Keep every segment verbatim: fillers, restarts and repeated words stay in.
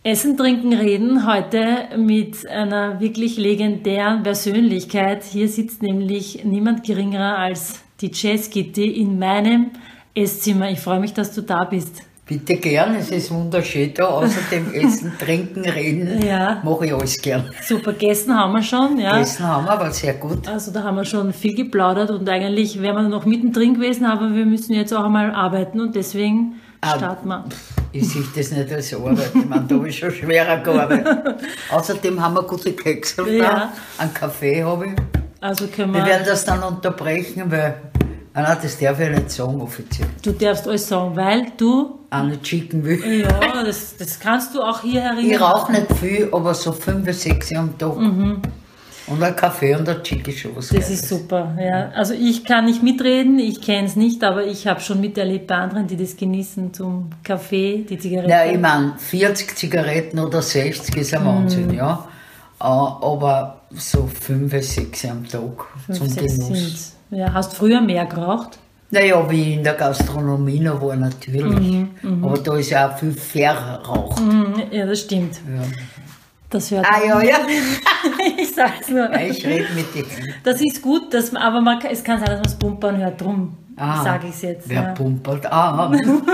Essen, Trinken, Reden heute mit einer wirklich legendären Persönlichkeit. Hier sitzt nämlich niemand geringerer als die Jazz Gitti in meinem Esszimmer. Ich freue mich, dass du da bist. Bitte gern, es ist wunderschön da. Außerdem Essen, Trinken, Reden, ja. Mache ich alles gern. Super, gegessen haben wir schon. Ja. Gegessen haben wir, aber sehr gut. Also da haben wir schon viel geplaudert und eigentlich wären wir noch mittendrin gewesen, aber wir müssen jetzt auch einmal arbeiten und deswegen ah, starten wir. Ich sehe das nicht als Arbeit, ich meine, da habe ich schon schwerer gearbeitet. Außerdem haben wir gute Kekse ja. da, einen Kaffee habe ich. Also können wir... Wir werden das dann unterbrechen, weil... Ah nein, das darf ich nicht sagen offiziell. Du darfst alles sagen, weil du... Auch nicht schicken will. Ja, das, das kannst du auch hier herinnen. Ich rauche nicht viel, aber so fünf, sechs am Tag. Mhm. Und ein Kaffee und ein Chick ist schon was Das Geiles. ist super, ja. Also ich kann nicht mitreden, ich kenne es nicht, aber ich habe schon miterlebt bei anderen, die das genießen zum Kaffee, die Zigaretten. Ja, ich meine, vierzig Zigaretten oder sechzig ist ein Wahnsinn, mhm. ja. Aber so fünf, sechs am Tag fünf, zum sechs Genuss. Sind. Ja, hast du früher mehr geraucht? Naja, wie ich in der Gastronomie noch war, natürlich. Mhm, aber da ist ja auch viel verraucht. Mhm, ja, das stimmt. Ja. Das hört ah, ja, ja. Ich sag's nur. Ja, ich rede mit dir. Das ist gut, dass, aber man, es kann sein, dass man es pumpern hört, drum ah, sage ich es jetzt. Wer ja. pumpert? Ah.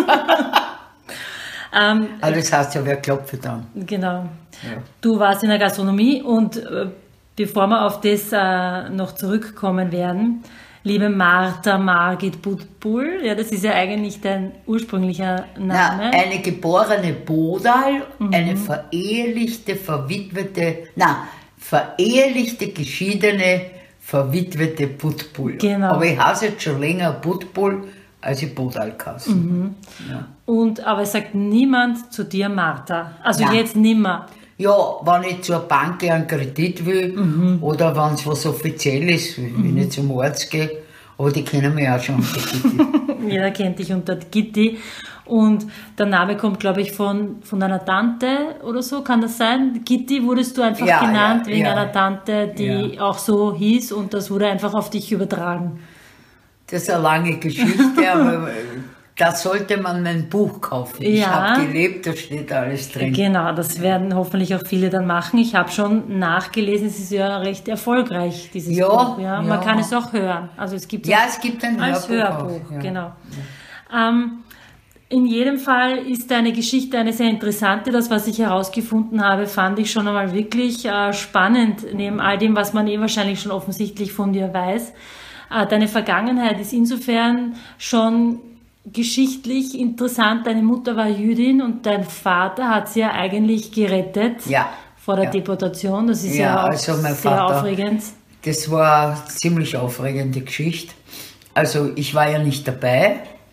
ähm, aber das heißt ja, wer klopft dann? Genau. Ja. Du warst in der Gastronomie und äh, bevor wir auf das äh, noch zurückkommen werden, liebe Martha Margit Budbul, ja, das ist ja eigentlich dein ursprünglicher Name. Na, eine geborene Bodal, mhm. eine verehelichte, verwitwete, na, verehelichte, geschiedene, verwitwete Budbul. Genau. Aber ich heiße jetzt schon länger Budbul, als ich Bodal heiße. Mhm. Ja. Und, aber es sagt niemand zu dir Martha. Also Nein. jetzt nimmer. Ja, wenn ich zur Bank einen Kredit will mhm. oder wenn es was offiziell ist, wenn mhm. ich zum Arzt gehe, aber die kennen mich auch schon unter Gitti. Jeder kennt dich unter Gitti. Und der Name kommt, glaube ich, von, von einer Tante oder so, kann das sein? Gitti wurdest du einfach ja, genannt ja, wegen ja. einer Tante, die ja. auch so hieß und das wurde einfach auf dich übertragen. Das ist eine lange Geschichte, aber... Da sollte man mein Buch kaufen. Ich ja. habe gelebt, da steht alles drin. Genau, das werden hoffentlich auch viele dann machen. Ich habe schon nachgelesen, es ist ja recht erfolgreich, dieses ja, Buch. Ja. Man ja. kann es auch hören. Also es gibt ja, es gibt ein als Hörbuch. Hörbuch, Ja. genau. Ja. Ähm, in jedem Fall ist deine Geschichte eine sehr interessante. Das, was ich herausgefunden habe, fand ich schon einmal wirklich äh, spannend, neben all dem, was man eh wahrscheinlich schon offensichtlich von dir weiß. Äh, deine Vergangenheit ist insofern schon geschichtlich interessant. Deine Mutter war Jüdin und dein Vater hat sie ja eigentlich gerettet ja. vor der ja. Deportation. Das ist ja, ja auch also mein sehr Vater, aufregend. Das war eine ziemlich aufregende Geschichte. Also ich war ja nicht dabei.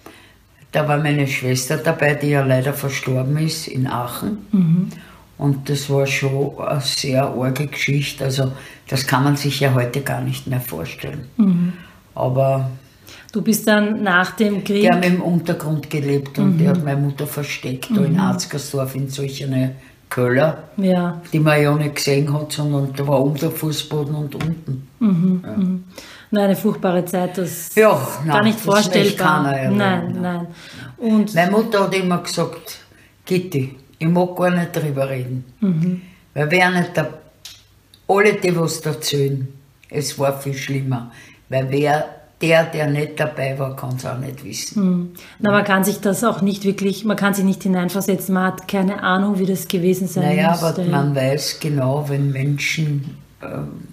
Da war meine Schwester dabei, die ja leider verstorben ist in Aachen. Mhm. Und das war schon eine sehr arge Geschichte. Also das kann man sich ja heute gar nicht mehr vorstellen. Mhm. Aber... Du bist dann nach dem Krieg... Die haben im Untergrund gelebt und mhm. die hat meine Mutter versteckt, mhm. da in Arzgersdorf in solchen Köller, ja. die man ja nicht gesehen hat, sondern da war oben der Fußboden und unten. Mhm. Ja. Mhm. Nein, eine furchtbare Zeit, das ja, gar nein, nicht das vorstellbar. Nein, nein, nein. Und meine Mutter hat immer gesagt, Gitti, ich mag gar nicht drüber reden, mhm. weil wer nicht da, alle die, was erzählen, es war viel schlimmer, weil wer Der, der nicht dabei war, kann es auch nicht wissen. Hm. Na, man kann sich das auch nicht wirklich, man kann sich nicht hineinversetzen, man hat keine Ahnung, wie das gewesen sein naja, muss. Naja, aber man weiß genau, wenn Menschen, äh,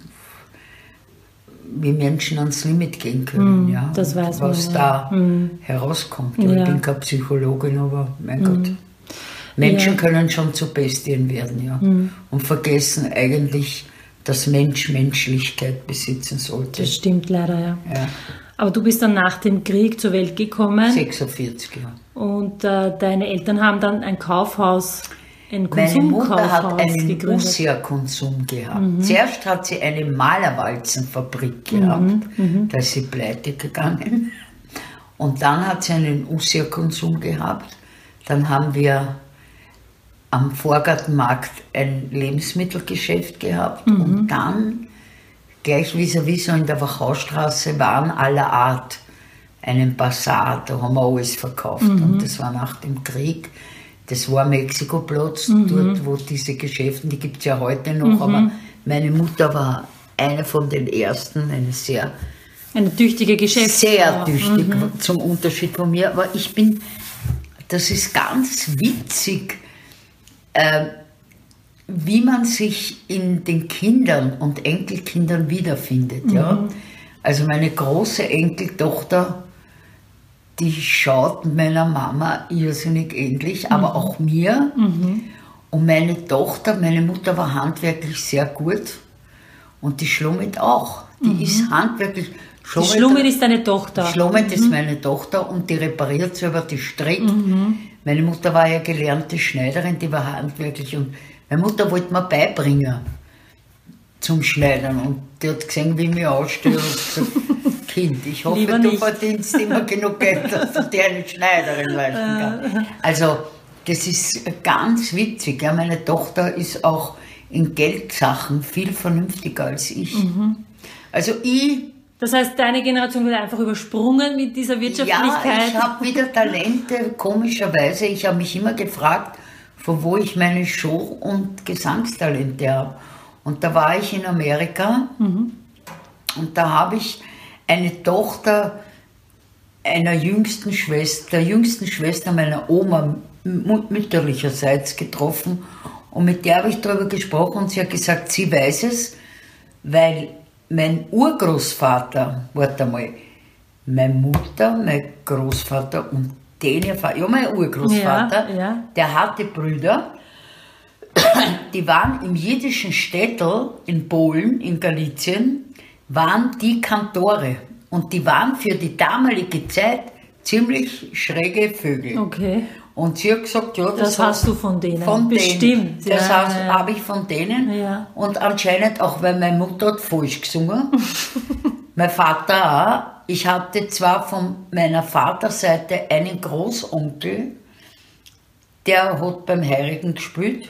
wie Menschen ans Limit gehen können, hm, ja. Das weiß was man, da ja. hm. herauskommt. Ja, ja. Ich bin keine Psychologin, aber mein hm. Gott. Menschen ja. können schon zu Bestien werden, ja. Hm. Und vergessen eigentlich, dass Mensch Menschlichkeit besitzen sollte. Das stimmt leider, ja. ja. Aber du bist dann nach dem Krieg zur Welt gekommen. sechsundvierzig, ja. Und äh, deine Eltern haben dann ein Kaufhaus, ein Konsumkaufhaus Meine Mutter hat einen gegründet. Ussia-Konsum gehabt. Mhm. Zuerst hat sie eine Malerwalzenfabrik gehabt, mhm. da ist sie pleite gegangen. Und dann hat sie einen Ussia-Konsum gehabt. Dann haben wir am Vorgartenmarkt ein Lebensmittelgeschäft gehabt mhm. und dann gleich vis-à-vis so in der Wachaustraße Waren aller Art, einen Bazar, da haben wir alles verkauft mhm. und das war nach dem Krieg. Das war Mexikoplatz, mhm. dort wo diese Geschäfte, die gibt es ja heute noch, mhm. aber meine Mutter war eine von den ersten, eine sehr... Eine tüchtige Geschäftsfrau. Sehr tüchtig, mhm. zum Unterschied von mir, aber ich bin, das ist ganz witzig, äh, wie man sich in den Kindern und Enkelkindern wiederfindet. Mhm. Ja? Also meine große Enkeltochter, die schaut meiner Mama irrsinnig ähnlich, aber mhm. auch mir. Mhm. Und meine Tochter, meine Mutter war handwerklich sehr gut und die Schlummet auch. Die mhm. ist handwerklich... Schlummet, die Schlummet ist deine Tochter? Schlummet mhm. ist meine Tochter und die repariert selber, die strickt. Mhm. Meine Mutter war ja gelernte Schneiderin, die war handwerklich und meine Mutter wollte mir beibringen zum Schneidern und die hat gesehen, wie ich mich ausstehe und gesagt, Kind, ich hoffe, Lieber du nicht. verdienst immer genug Geld, dass du dir eine Schneiderin leisten kannst. Also, das ist ganz witzig. Ja, meine Tochter ist auch in Geldsachen viel vernünftiger als ich. Mhm. Also ich... Das heißt, deine Generation wird einfach übersprungen mit dieser Wirtschaftlichkeit? Ja, ich habe wieder Talente, komischerweise. Ich habe mich immer gefragt, von wo ich meine Show- und Gesangstalente habe. Und da war ich in Amerika mhm. und da habe ich eine Tochter einer jüngsten Schwester, der jüngsten Schwester meiner Oma mütterlicherseits getroffen und mit der habe ich darüber gesprochen und sie hat gesagt, sie weiß es, weil mein Urgroßvater, warte mal, meine Mutter, mein Großvater und den ihr Vater, ja mein Urgroßvater, ja, ja. der hatte Brüder, die waren im jiddischen Städtel in Polen, in Galizien, waren die Kantore. Und die waren für die damalige Zeit ziemlich schräge Vögel. Okay. Und sie hat gesagt, ja, das, das hast du von denen. Von Bestimmt. Denen. Das ja, ja. habe ich von denen. Ja. Und anscheinend auch, weil meine Mutter hat falsch gesungen. Mein Vater auch. Ich hatte zwar von meiner Vaterseite einen Großonkel, der hat beim Heirigen gespielt,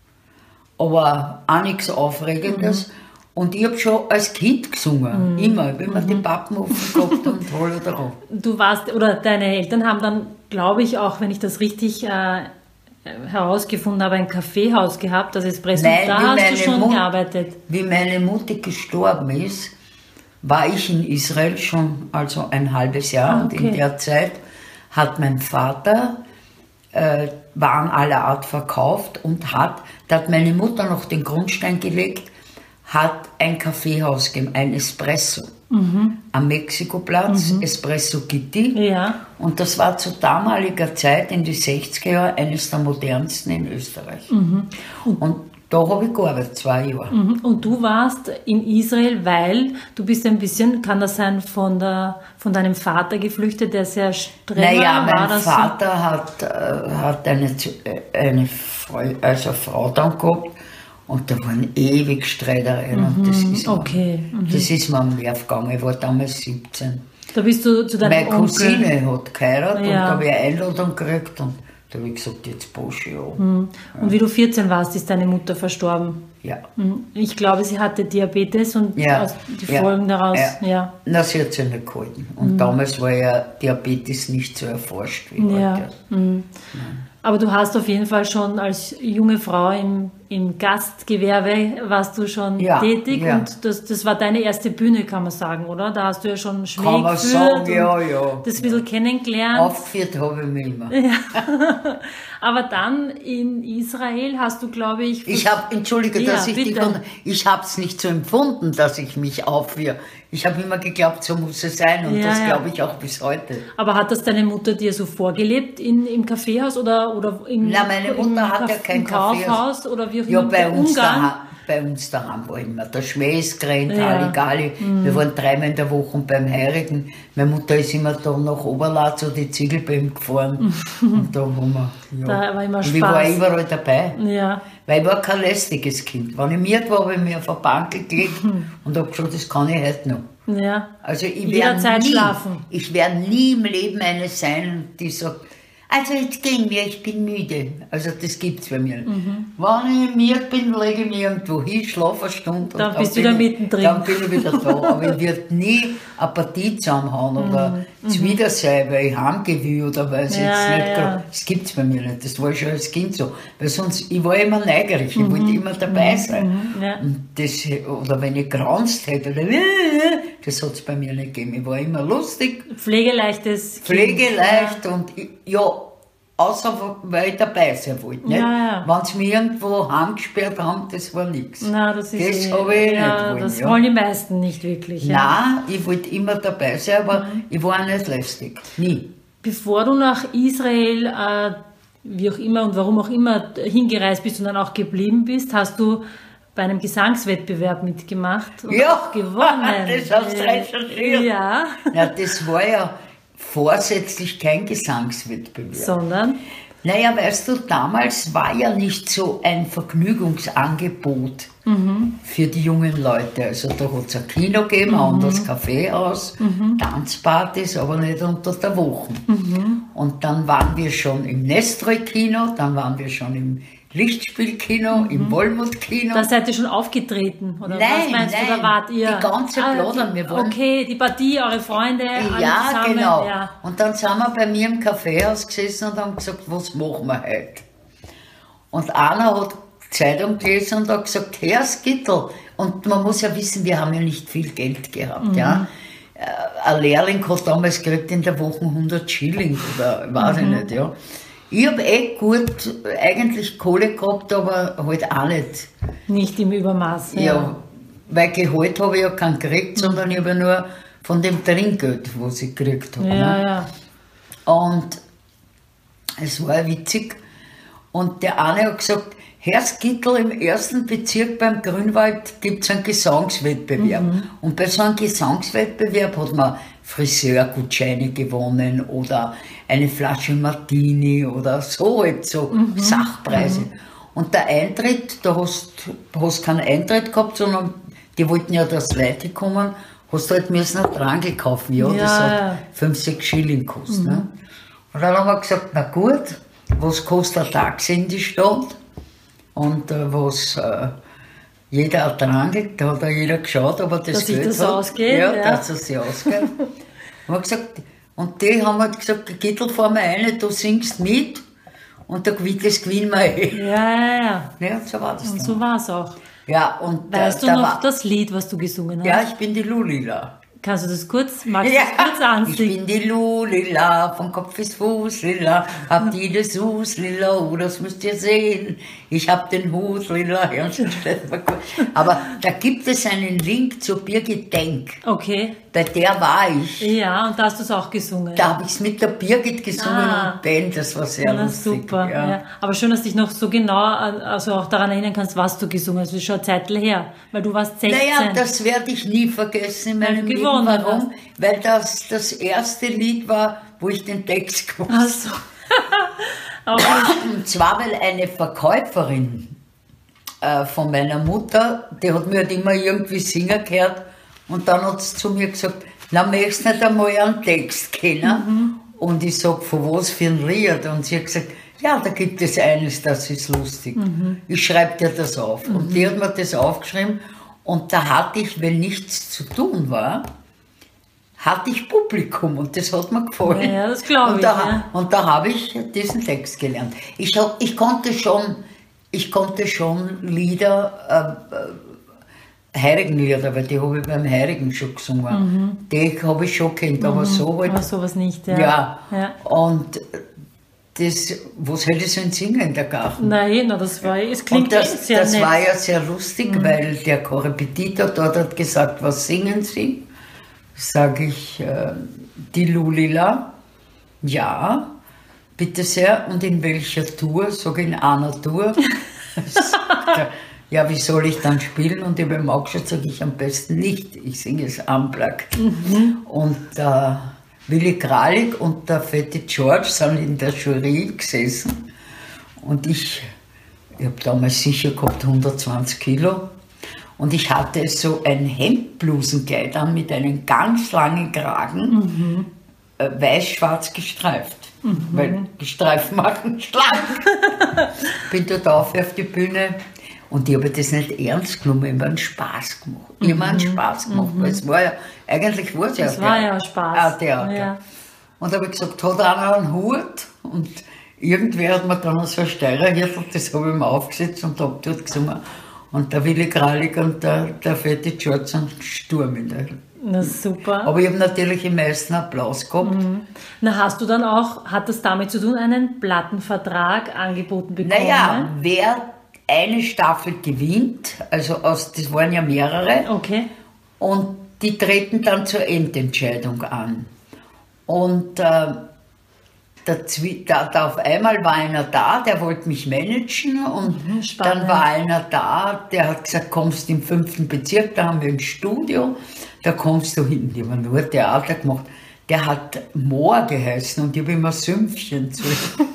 aber auch nichts Aufregendes. Mhm. Und ich habe schon als Kind gesungen, mhm. immer, wenn man mhm. die Pappen offen gehabt und holla drauf. Du warst, oder deine Eltern haben dann, glaube ich, auch, wenn ich das richtig äh, herausgefunden habe, ein Kaffeehaus gehabt, das Espresso. Nein, da hast du schon Mut, gearbeitet. Wie meine Mutter gestorben ist, war ich in Israel schon also ein halbes Jahr. Ah, okay. Und in der Zeit hat mein Vater äh, Waren aller Art verkauft und hat, da hat meine Mutter noch den Grundstein gelegt, hat ein Kaffeehaus gegeben, ein Espresso. Mhm. Am Mexikoplatz, mhm. Espresso Gitti. Ja. Und das war zu damaliger Zeit, in die sechziger Jahre, eines der modernsten in Österreich. Mhm. Und, und da habe ich gearbeitet, zwei Jahre. Mhm. Und du warst in Israel, weil du bist ein bisschen, kann das sein, von, der, von deinem Vater geflüchtet, der sehr streng war? Naja, mein war das Vater so? hat, äh, hat eine, eine Frau, also eine Frau dann gehabt. Und da waren ewig Streitereien. Mhm, und das ist, okay. mir, mhm. das ist mir am Nerv gegangen. Ich war damals siebzehn. Da bist du zu deinem Meine Cousine Onkel. hat geheiratet ja. und da habe ich eine Einladung gekriegt. Und da habe ich gesagt, jetzt Bosche, ja. Mhm. Und wie du vierzehn warst, ist deine Mutter verstorben. Ja. Mhm. Ich glaube, sie hatte Diabetes und ja. die Folgen ja. daraus. Ja. Ja. Na, sie hat sich nicht gehalten. Und mhm. damals war ja Diabetes nicht so erforscht wie ja. heute. Mhm. Aber du hast auf jeden Fall schon als junge Frau im, im Gastgewerbe warst du schon ja, tätig ja. und das, das war deine erste Bühne, kann man sagen, oder? Da hast du ja schon Schmäh kann man geführt sagen, ja, ja. das ein bisschen kennengelernt. Aufgeführt habe ich mich immer. Ja. Aber dann in Israel hast du, glaube ich... Ich habe, entschuldige, ja, dass ich bitte. dich... Ich habe es nicht so empfunden, dass ich mich aufführe. Ich habe immer geglaubt, so muss es sein und ja, das ja. glaube ich auch bis heute. Aber hat das deine Mutter dir so vorgelebt in, im Kaffeehaus oder, oder im, Na, meine Mutter im, hat ja kein im Kaufhaus Kaffeehaus. oder wie auch Ja, immer, bei uns, Ungarn? daheim, bei uns daheim war immer der Schmähsgrenz, Ja. Halligalli. Mhm. Wir waren dreimal in der Woche beim Heirigen. Meine Mutter ist immer da nach Oberlatz oder die Ziegelbeim gefahren. Und da haben wir, ja. Da war immer Spaß. Und ich war überall dabei. Ja. Weil ich war kein lästiges Kind. Wenn ich miert war, habe ich mir auf eine Bank gelegt und habe gesagt, das kann ich heute noch. Ja. Also ich Jederzeit werde nie, schlafen. ich werde nie im Leben eine sein, die sagt, Also jetzt gehen wir, ich bin müde. Also das gibt's bei mir nicht. Mhm. Wenn ich müde bin, lege ich mich irgendwo hin, schlafe eine Stunde. Dann, dann bist du da mittendrin. Dann bin ich wieder da. Aber ich werde nie eine Partie zusammenhauen oder mhm. zuwider sein, weil ich heimgehen will oder weil es ja, jetzt nicht ja. gerade... Das gibt's bei mir nicht. Das war schon als Kind so. Weil sonst, ich war immer neugierig, ich mhm. wollte immer dabei mhm. sein. Mhm. Ja. Und das, oder wenn ich geranzt hätte, oder, das hat's bei mir nicht gegeben. Ich war immer lustig. Pflegeleichtes Pflegeleicht ja. und ja, außer weil ich dabei sein wollte. Nicht? Ja, ja. Wenn sie mich irgendwo heimgesperrt haben, das war nichts. Das, das habe ich ja, nicht wollen. Das ja. wollen die meisten nicht wirklich. Ja. Nein, ich wollte immer dabei sein, aber mhm. ich war auch nicht lästig. Nie. Bevor du nach Israel, äh, wie auch immer und warum auch immer, hingereist bist und dann auch geblieben bist, hast du bei einem Gesangswettbewerb mitgemacht und ja, auch gewonnen. Das hast du recherchiert. Ja. Ja, das war ja vorsätzlich kein Gesangswettbewerb. Sondern? Naja, weißt du, damals war ja nicht so ein Vergnügungsangebot mhm. für die jungen Leute. Also da hat es ein Kino gegeben, mhm. ein anderes Kaffeehaus, mhm. Tanzpartys, aber nicht unter der Woche. Mhm. Und dann waren wir schon im Nestroy-Kino, dann waren wir schon im Lichtspielkino, mhm. im Wollmut-Kino. Da seid ihr schon aufgetreten, oder nein, was meinst nein, du, da wart ihr? Die ganze Plodern, wir waren... Okay, die Partie, eure Freunde, alle ja, zusammen. Genau. Ja, genau. Und dann sind wir bei mir im Kaffeehaus gesessen und haben gesagt, was machen wir heute? Und einer hat Zeitung gelesen und hat gesagt, Herr Skittel, und man muss ja wissen, wir haben ja nicht viel Geld gehabt, mhm. ja. Ein Lehrling hat damals gekriegt in der Woche hundert Schilling oder weiß mhm. ich nicht, ja. Ich habe eh gut eigentlich Kohle gehabt, aber halt auch nicht. Nicht im Übermaß. Ja, ja, weil Gehalt habe ich ja keinen gekriegt, sondern ich habe ja nur von dem Trinkgeld, was ich gekriegt habe. Ja, ne? ja. Und es war witzig. Und der eine hat gesagt, Herr Skittel, im ersten Bezirk beim Grünwald gibt es einen Gesangswettbewerb. Mhm. Und bei so einem Gesangswettbewerb hat man Friseurgutscheine gewonnen oder eine Flasche Martini oder so, halt so mhm. Sachpreise. Mhm. Und der Eintritt, da hast du keinen Eintritt gehabt, sondern die wollten ja, dass Leute kommen, hast du halt müssen einen Trangel kaufen. Ja, ja, das hat ja. fünf, sechs Schilling gekostet. Mhm. Ne? Und dann haben wir gesagt, na gut, was kostet ein Taxi in die Stadt? Und äh, was äh, jeder ein Trangel, da hat auch jeder geschaut, aber das dass Geld das hat. Ausgeht, ja, ja, dass es sich ausgeht. Haben wir gesagt, und die haben halt gesagt, Gittel, fahr mal rein, du singst mit und der gewinnt, das gewinnen wir eh. Ja, ja, ja. Ja, so war das Und dann. so war es auch. Ja, und weißt da, du da noch war, das Lied, was du gesungen hast? Ja, ich bin die Lulila. Kannst du das kurz, magst du Ja, das kurz ansingen? ich bin die Lulila, von Kopf bis Fuß lila, hab die Dessous lila, oh, das müsst ihr sehen, ich hab den Hut lila. Ja, aber da gibt es einen Link zu Birgit Denk. Okay. Bei der war ich. Ja, und da hast du es auch gesungen. Da habe ich es mit der Birgit gesungen ah. und Ben, das war sehr Na, lustig. Super, ja. ja. Aber schön, dass du dich noch so genau, also auch daran erinnern kannst, was du gesungen hast. Das ist schon eine Zeit her, weil du warst sechzehn. Naja, das werde ich nie vergessen in meinem Leben. Warum? Hast. Weil das das erste Lied war, wo ich den Text gewusst habe. Ach so. Und zwar, weil eine Verkäuferin äh, von meiner Mutter, die hat mir halt immer irgendwie singen gehört und dann hat sie zu mir gesagt, na, möchtest du nicht einmal einen Text kennen? Mhm. Und ich sag, von was für ein Lied? Und sie hat gesagt, ja, da gibt es eines, das ist lustig. Mhm. Ich schreibe dir das auf. Mhm. Und die hat mir das aufgeschrieben und da hatte ich, wenn nichts zu tun war, hatte ich Publikum und das hat mir gefallen. Ja, das glaube ich. Da, ja. Und da habe ich diesen Text gelernt. Ich, hab, ich, konnte, schon, ich konnte schon Lieder, äh, Heiligenlieder, weil die habe ich beim Heiligen schon gesungen. Mhm. Die habe ich schon kennt, aber mhm. so halt. Aber sowas nicht, ja. Ja, ja. Und das, was hätte ich so singen in der Garten? Nein, na, das war, es klingt und das, sehr das nett. war ja sehr lustig, mhm. weil der Korrepetitor dort hat gesagt, was singen Sie? Sage ich, äh, die Lulila. Ja, bitte sehr. Und in welcher Tour? Sage ich, in einer Tour. Ja, wie soll ich dann spielen? Und ich habe ihm auch gesagt, sage ich, am besten nicht. Ich singe es unplugged. Mhm. Und äh, Willi Kralik und der fette George sind in der Jury gesessen. Und ich, ich habe damals sicher gehabt hundertzwanzig Kilo. Und ich hatte so ein Hemdblusenkleid an mit einem ganz langen Kragen, mhm. äh, weiß-schwarz gestreift. mhm. weil die Streifen machen schlank. Bin dort auf auf die Bühne und ich habe das nicht ernst genommen, ich habe einen Spaß gemacht. Ich habe einen Spaß gemacht, mhm. weil es war ja, eigentlich war es ja ein Theater. Es war ja Spaß. Ein Theater. Ja. Und da habe ich gesagt, hat einer einen Hut? Und irgendwer hat mir dann so ein Steirerhirtel, das habe ich mir aufgesetzt und habe dort gesungen. Und der Willi Kralik und der, der fette George sind Sturm in der. Na super. Aber ich habe natürlich den meisten Applaus gehabt. Mhm. Na, hast du dann auch, hat das damit zu tun, einen Plattenvertrag angeboten bekommen? Naja, wer eine Staffel gewinnt, also aus, das waren ja mehrere, okay. und die treten dann zur Endentscheidung an. Und äh, Da, da auf einmal war einer da, der wollte mich managen und mhm, dann war einer da, der hat gesagt, kommst im fünften Bezirk, da haben wir ein Studio, da kommst du hin. Die haben nur Theater gemacht. Der hat Moor geheißen und ich habe immer Sümpfchen zu.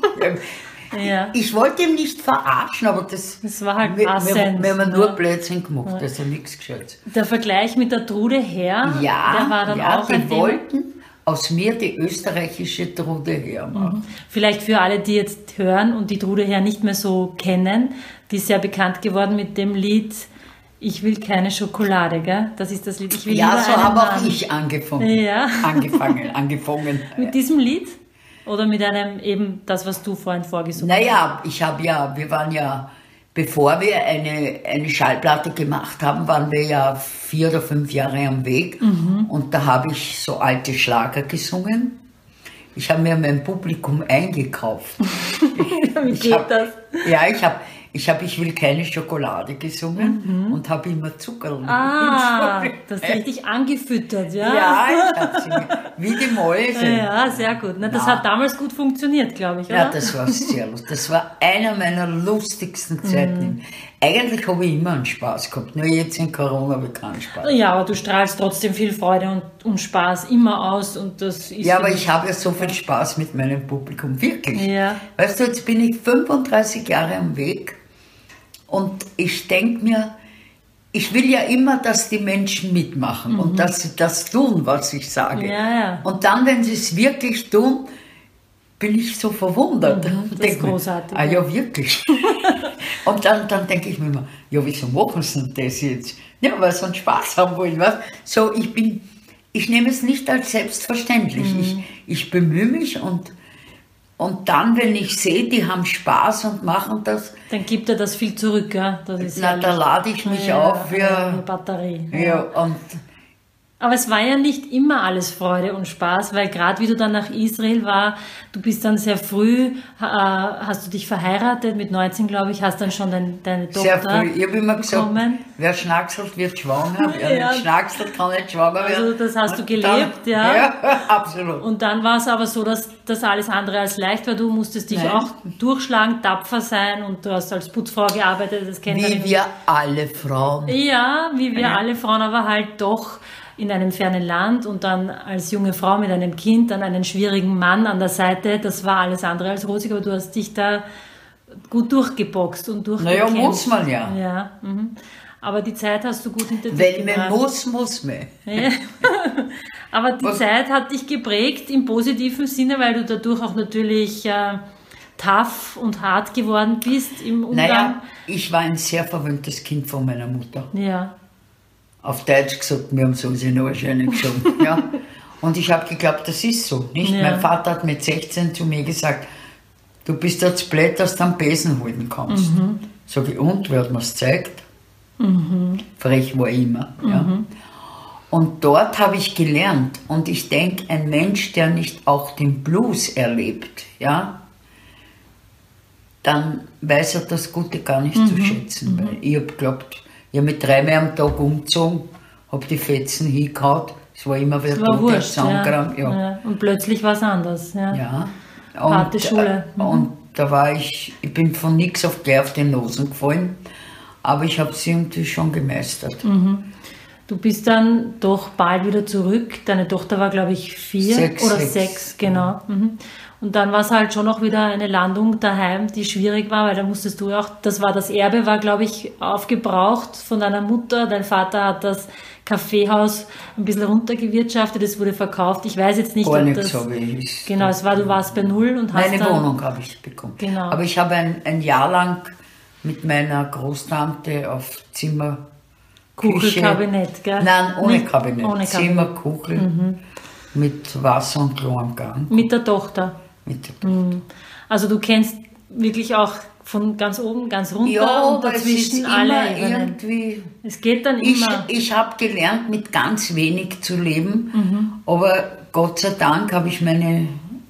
ja. Ich wollte ihn nicht verarschen, aber das, das war halt wir, passend. Wir, wir haben nur Blödsinn gemacht, ja. Das ist ja nichts gescheit. Der Vergleich mit der Trude Herr, ja, der war dann ja, auch die ein wollten Thema. Aus mir die österreichische Trude Herr machen. Vielleicht für alle, die jetzt hören und die Trude Herr nicht mehr so kennen, die ist ja bekannt geworden mit dem Lied Ich will keine Schokolade, gell? Das ist das Lied. Ich will ja, so habe auch ich angefangen. Ja. Angefangen, angefangen. Mit diesem Lied? Oder mit einem eben das, was du vorhin vorgesungen hast? Naja, ich habe ja, wir waren ja, bevor wir eine, eine Schallplatte gemacht haben, waren wir ja vier oder fünf Jahre am Weg. Mhm. Und da habe ich so alte Schlager gesungen. Ich habe mir mein Publikum eingekauft. Wie geht hab, das? Ja, ich habe ich, hab, ich will keine Schokolade gesungen mhm. und habe immer Zucker. Ah, das ist richtig angefüttert, ja? Ja, ich habe sie wie die Mäuse. Ja, sehr gut. Na, das ja. hat damals gut funktioniert, glaube ich, oder? Ja, das war sehr lustig. Das war einer meiner lustigsten Zeiten. Mhm. Eigentlich habe ich immer einen Spaß gehabt, nur jetzt in Corona habe ich keinen Spaß. Ja, aber du strahlst trotzdem viel Freude und, und Spaß immer aus. Und das ist ja, aber ich habe ja so viel Spaß mit meinem Publikum, wirklich. Ja. Weißt du, jetzt bin ich fünfunddreißig Jahre am Weg und ich denke mir, ich will ja immer, dass die Menschen mitmachen mhm. und dass sie das tun, was ich sage. Ja, ja. Und dann, wenn sie es wirklich tun, bin ich so verwundert. Mhm, das ist großartig. Mir, ah ja, wirklich. Und dann, dann denke ich mir immer, ja, wieso machen sie denn das jetzt? Ja, weil sie einen Spaß haben wollen. Was? So, ich bin, ich nehme es nicht als selbstverständlich. Mhm. Ich, ich bemühe mich und, und dann, wenn ich sehe, die haben Spaß und machen das. Dann gibt er das viel zurück, ja. Das ist na, da lade ich mich ja, auf wie eine Batterie. Ja, ja, und aber es war ja nicht immer alles Freude und Spaß, weil gerade wie du dann nach Israel war, du bist dann sehr früh, äh, hast du dich verheiratet, mit neunzehn glaube ich, hast dann schon dein, deine Tochter sehr früh. Ich habe immer gesagt, bekommen. Wer schnackselt, wird schwanger, wer ja. nicht schnackselt, kann nicht schwanger werden. Also das hast du gelebt, dann, ja. Ja, absolut. Und dann war es aber so, dass das alles andere als leicht war. Du musstest dich Nein. auch durchschlagen, tapfer sein und du hast als Putzfrau gearbeitet. Das kennen wie wir alle Frauen. Ja, wie wir ja. alle Frauen, aber halt doch in einem fernen Land und dann als junge Frau mit einem Kind, dann einen schwierigen Mann an der Seite, das war alles andere als rosig, aber du hast dich da gut durchgeboxt und durchgekämpft. Naja, muss man ja. Ja, mhm. Aber die Zeit hast du gut hinter dich Wenn gebracht. man muss, muss man. Ja. Aber die Was? Zeit hat dich geprägt im positiven Sinne, weil du dadurch auch natürlich äh, tough und hart geworden bist im Umgang. Naja, ich war ein sehr verwöhntes Kind von meiner Mutter. Ja. Auf Deutsch gesagt, wir haben so in den Arsch geschoben. Ja. Und ich habe geglaubt, das ist so. Nicht? Ja. Mein Vater hat mit sechzehn zu mir gesagt, du bist jetzt blöd, dass du am Besen halten kannst. Mhm. Sag ich, und, wer hat mir es gezeigt? Mhm. Frech war ich immer. Mhm. Ja. Und dort habe ich gelernt. Und ich denke, ein Mensch, der nicht auch den Blues erlebt, ja, dann weiß er das Gute gar nicht mhm. zu schätzen. Weil ich habe geglaubt, ich habe mich dreimal am Tag umgezogen, habe die Fetzen hingehauen. Es war immer wieder toter Zusammenkrampf. Ja. Ja. Und plötzlich war es anders. Ja. ja. Harte Schule. Mhm. Und da war ich, ich bin von nichts auf gleich auf die Nosen gefallen, aber ich habe es irgendwie schon gemeistert. Mhm. du bist dann doch bald wieder zurück. Deine Tochter war, glaube ich, vier sechs, oder sechs, sechs, genau. Mhm. Und dann war es halt schon noch wieder eine Landung daheim, die schwierig war, weil da musstest du auch, das war das Erbe, war, glaube ich, aufgebraucht von deiner Mutter. Dein Vater hat das Kaffeehaus ein bisschen runtergewirtschaftet, es wurde verkauft. Ich weiß jetzt nicht, Gar ob nichts das... habe ich. Genau, es war, du warst bei Null und hast Meine dann... Wohnung habe ich bekommen. Genau. Aber ich habe ein, ein Jahr lang mit meiner Großtante auf Zimmer... Kuchelkabinett, gell? Nein, ohne Nicht, Kabinett. ohne Kabinett. Zimmerkuchel Mhm. mit Wasser und Klo am Gang. Mit der Tochter. Mit der Tochter. Mhm. Also du kennst wirklich auch von ganz oben, ganz runter Ja, und aber es ist dazwischen alle immer Ebenen. irgendwie... Es geht dann Ich, immer. ich habe gelernt, mit ganz wenig zu leben, Mhm. aber Gott sei Dank habe ich meine,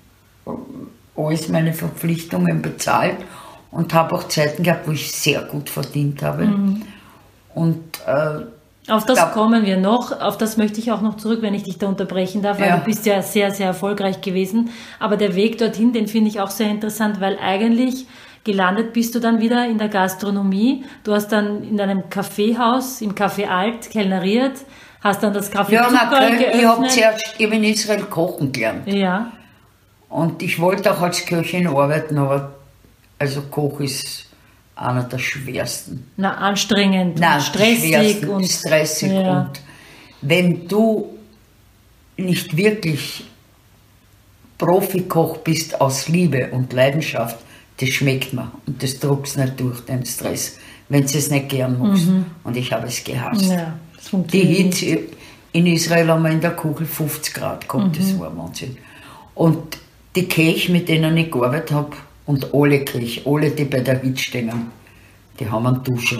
alles meine Verpflichtungen bezahlt und habe auch Zeiten gehabt, wo ich sehr gut verdient habe. Mhm. Und äh, Auf das da- kommen wir noch, auf das möchte ich auch noch zurück, wenn ich dich da unterbrechen darf, weil Ja. du bist ja sehr, sehr erfolgreich gewesen. Aber der Weg dorthin, den finde ich auch sehr interessant, weil eigentlich gelandet bist du dann wieder in der Gastronomie. Du hast dann in einem Kaffeehaus, im Café Alt, kellneriert, hast dann das Café ja, na, Zuckerl Köln, ich habe geöffnet. zuerst ich hab in Israel kochen gelernt. Ja, Und ich wollte auch als Köchin arbeiten, aber also Koch ist einer der schwersten. na, anstrengend, Nein, und stressig schwersten, und stressig. Ja. Und wenn du nicht wirklich Profikoch bist aus Liebe und Leidenschaft, das schmeckt mir und das druckst nicht durch den Stress, wenn du es nicht gern machst. Und ich habe es gehasst. ja, das Die funktioniert nicht. Hitze in Israel haben wir in der Kugel fünfzig Grad gehabt, das war Wahnsinn. Und die Köche, mit denen ich gearbeitet habe, und alle Köche, alle, die bei der Hitze stehen, die haben einen Duscher.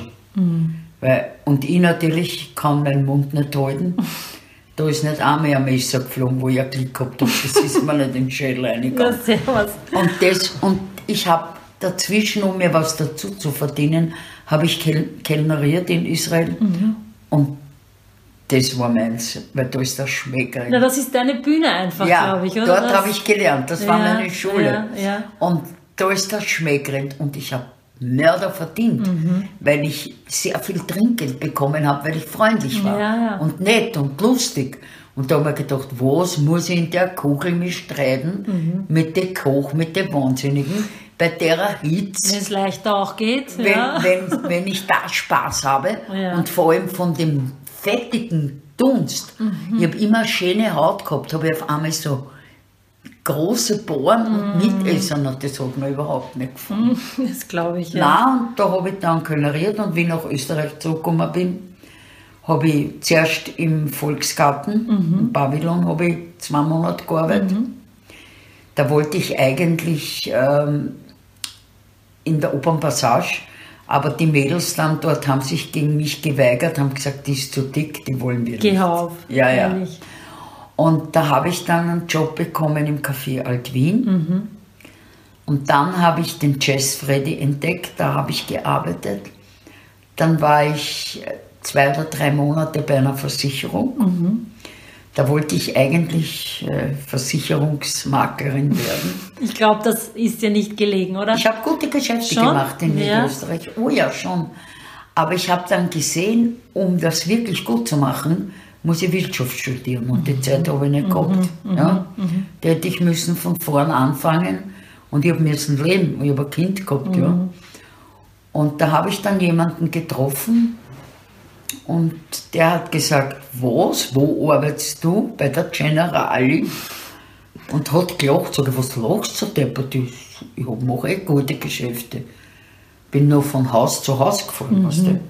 Weil, und ich natürlich kann meinen Mund nicht halten. Da ist nicht einmal ein Messer geflogen, wo ich ein Glück gehabt habe, das ist mir nicht in den Schädel Na, reingegangen. servus. Und, das, und ich habe dazwischen, um mir was dazu zu verdienen, habe ich Kel Kellneriert in Israel. Und das war meins, weil da ist der Schmecker. Na, das ist deine Bühne einfach, Ja, glaube ich, oder? dort Das- habe ich gelernt, das war Ja, meine Schule. ja, ja. Und da ist der Schmäckrind und ich habe Mörder verdient, Mhm. weil ich sehr viel Trinkgeld bekommen habe, weil ich freundlich war Ja, ja. und nett und lustig. Und da habe ich gedacht, was muss ich in der Kugel mich streiten Mhm. mit dem Koch, mit dem Wahnsinnigen, bei der Hitze. Wenn es leichter auch geht. Wenn, ja. wenn, wenn ich da Spaß habe Ja. und vor allem von dem fettigen Dunst. Mhm. Ich habe immer eine schöne Haut gehabt, habe ich auf einmal so große Poren und Mhm. Mitessen und das hat mir überhaupt nicht gefallen. Das glaube ich, ja. Nein, und da habe ich dann kellneriert und wie ich nach Österreich zurückgekommen bin, habe ich zuerst im Volksgarten, Mhm. in Babylon, habe ich zwei Monate gearbeitet. Da wollte ich eigentlich ähm, in der Opernpassage, aber die Mädels dann dort haben sich gegen mich geweigert, haben gesagt, die ist zu dick, die wollen wir Geh nicht. auf. Ja, ja. ehrlich. Und da habe ich dann einen Job bekommen im Café Alt-Wien. Mhm. Und dann habe ich den Jazz Freddy entdeckt, da habe ich gearbeitet. Dann war ich zwei oder drei Monate bei einer Versicherung. Mhm. Da wollte ich eigentlich äh, Versicherungsmaklerin werden. Ich glaube, das ist dir nicht gelegen, oder? Ich habe gute Geschäfte Schon? gemacht in Ja. Österreich. Oh ja, schon. Aber ich habe dann gesehen, um das wirklich gut zu machen, muss ich Wirtschaft studieren. Und die Zeit habe ich nicht gehabt. Ja. Da hätte ich müssen von vorn anfangen und ich habe müssen leben. Ich habe ein Kind gehabt. Ja. Und da habe ich dann jemanden getroffen und der hat gesagt, was, wo arbeitest du? Bei der Generali. Und hat gelacht, sag ich, was lachst du, Deppert? Ich, ich mache eh gute Geschäfte. Bin nur von Haus zu Haus gefahren, weißt du.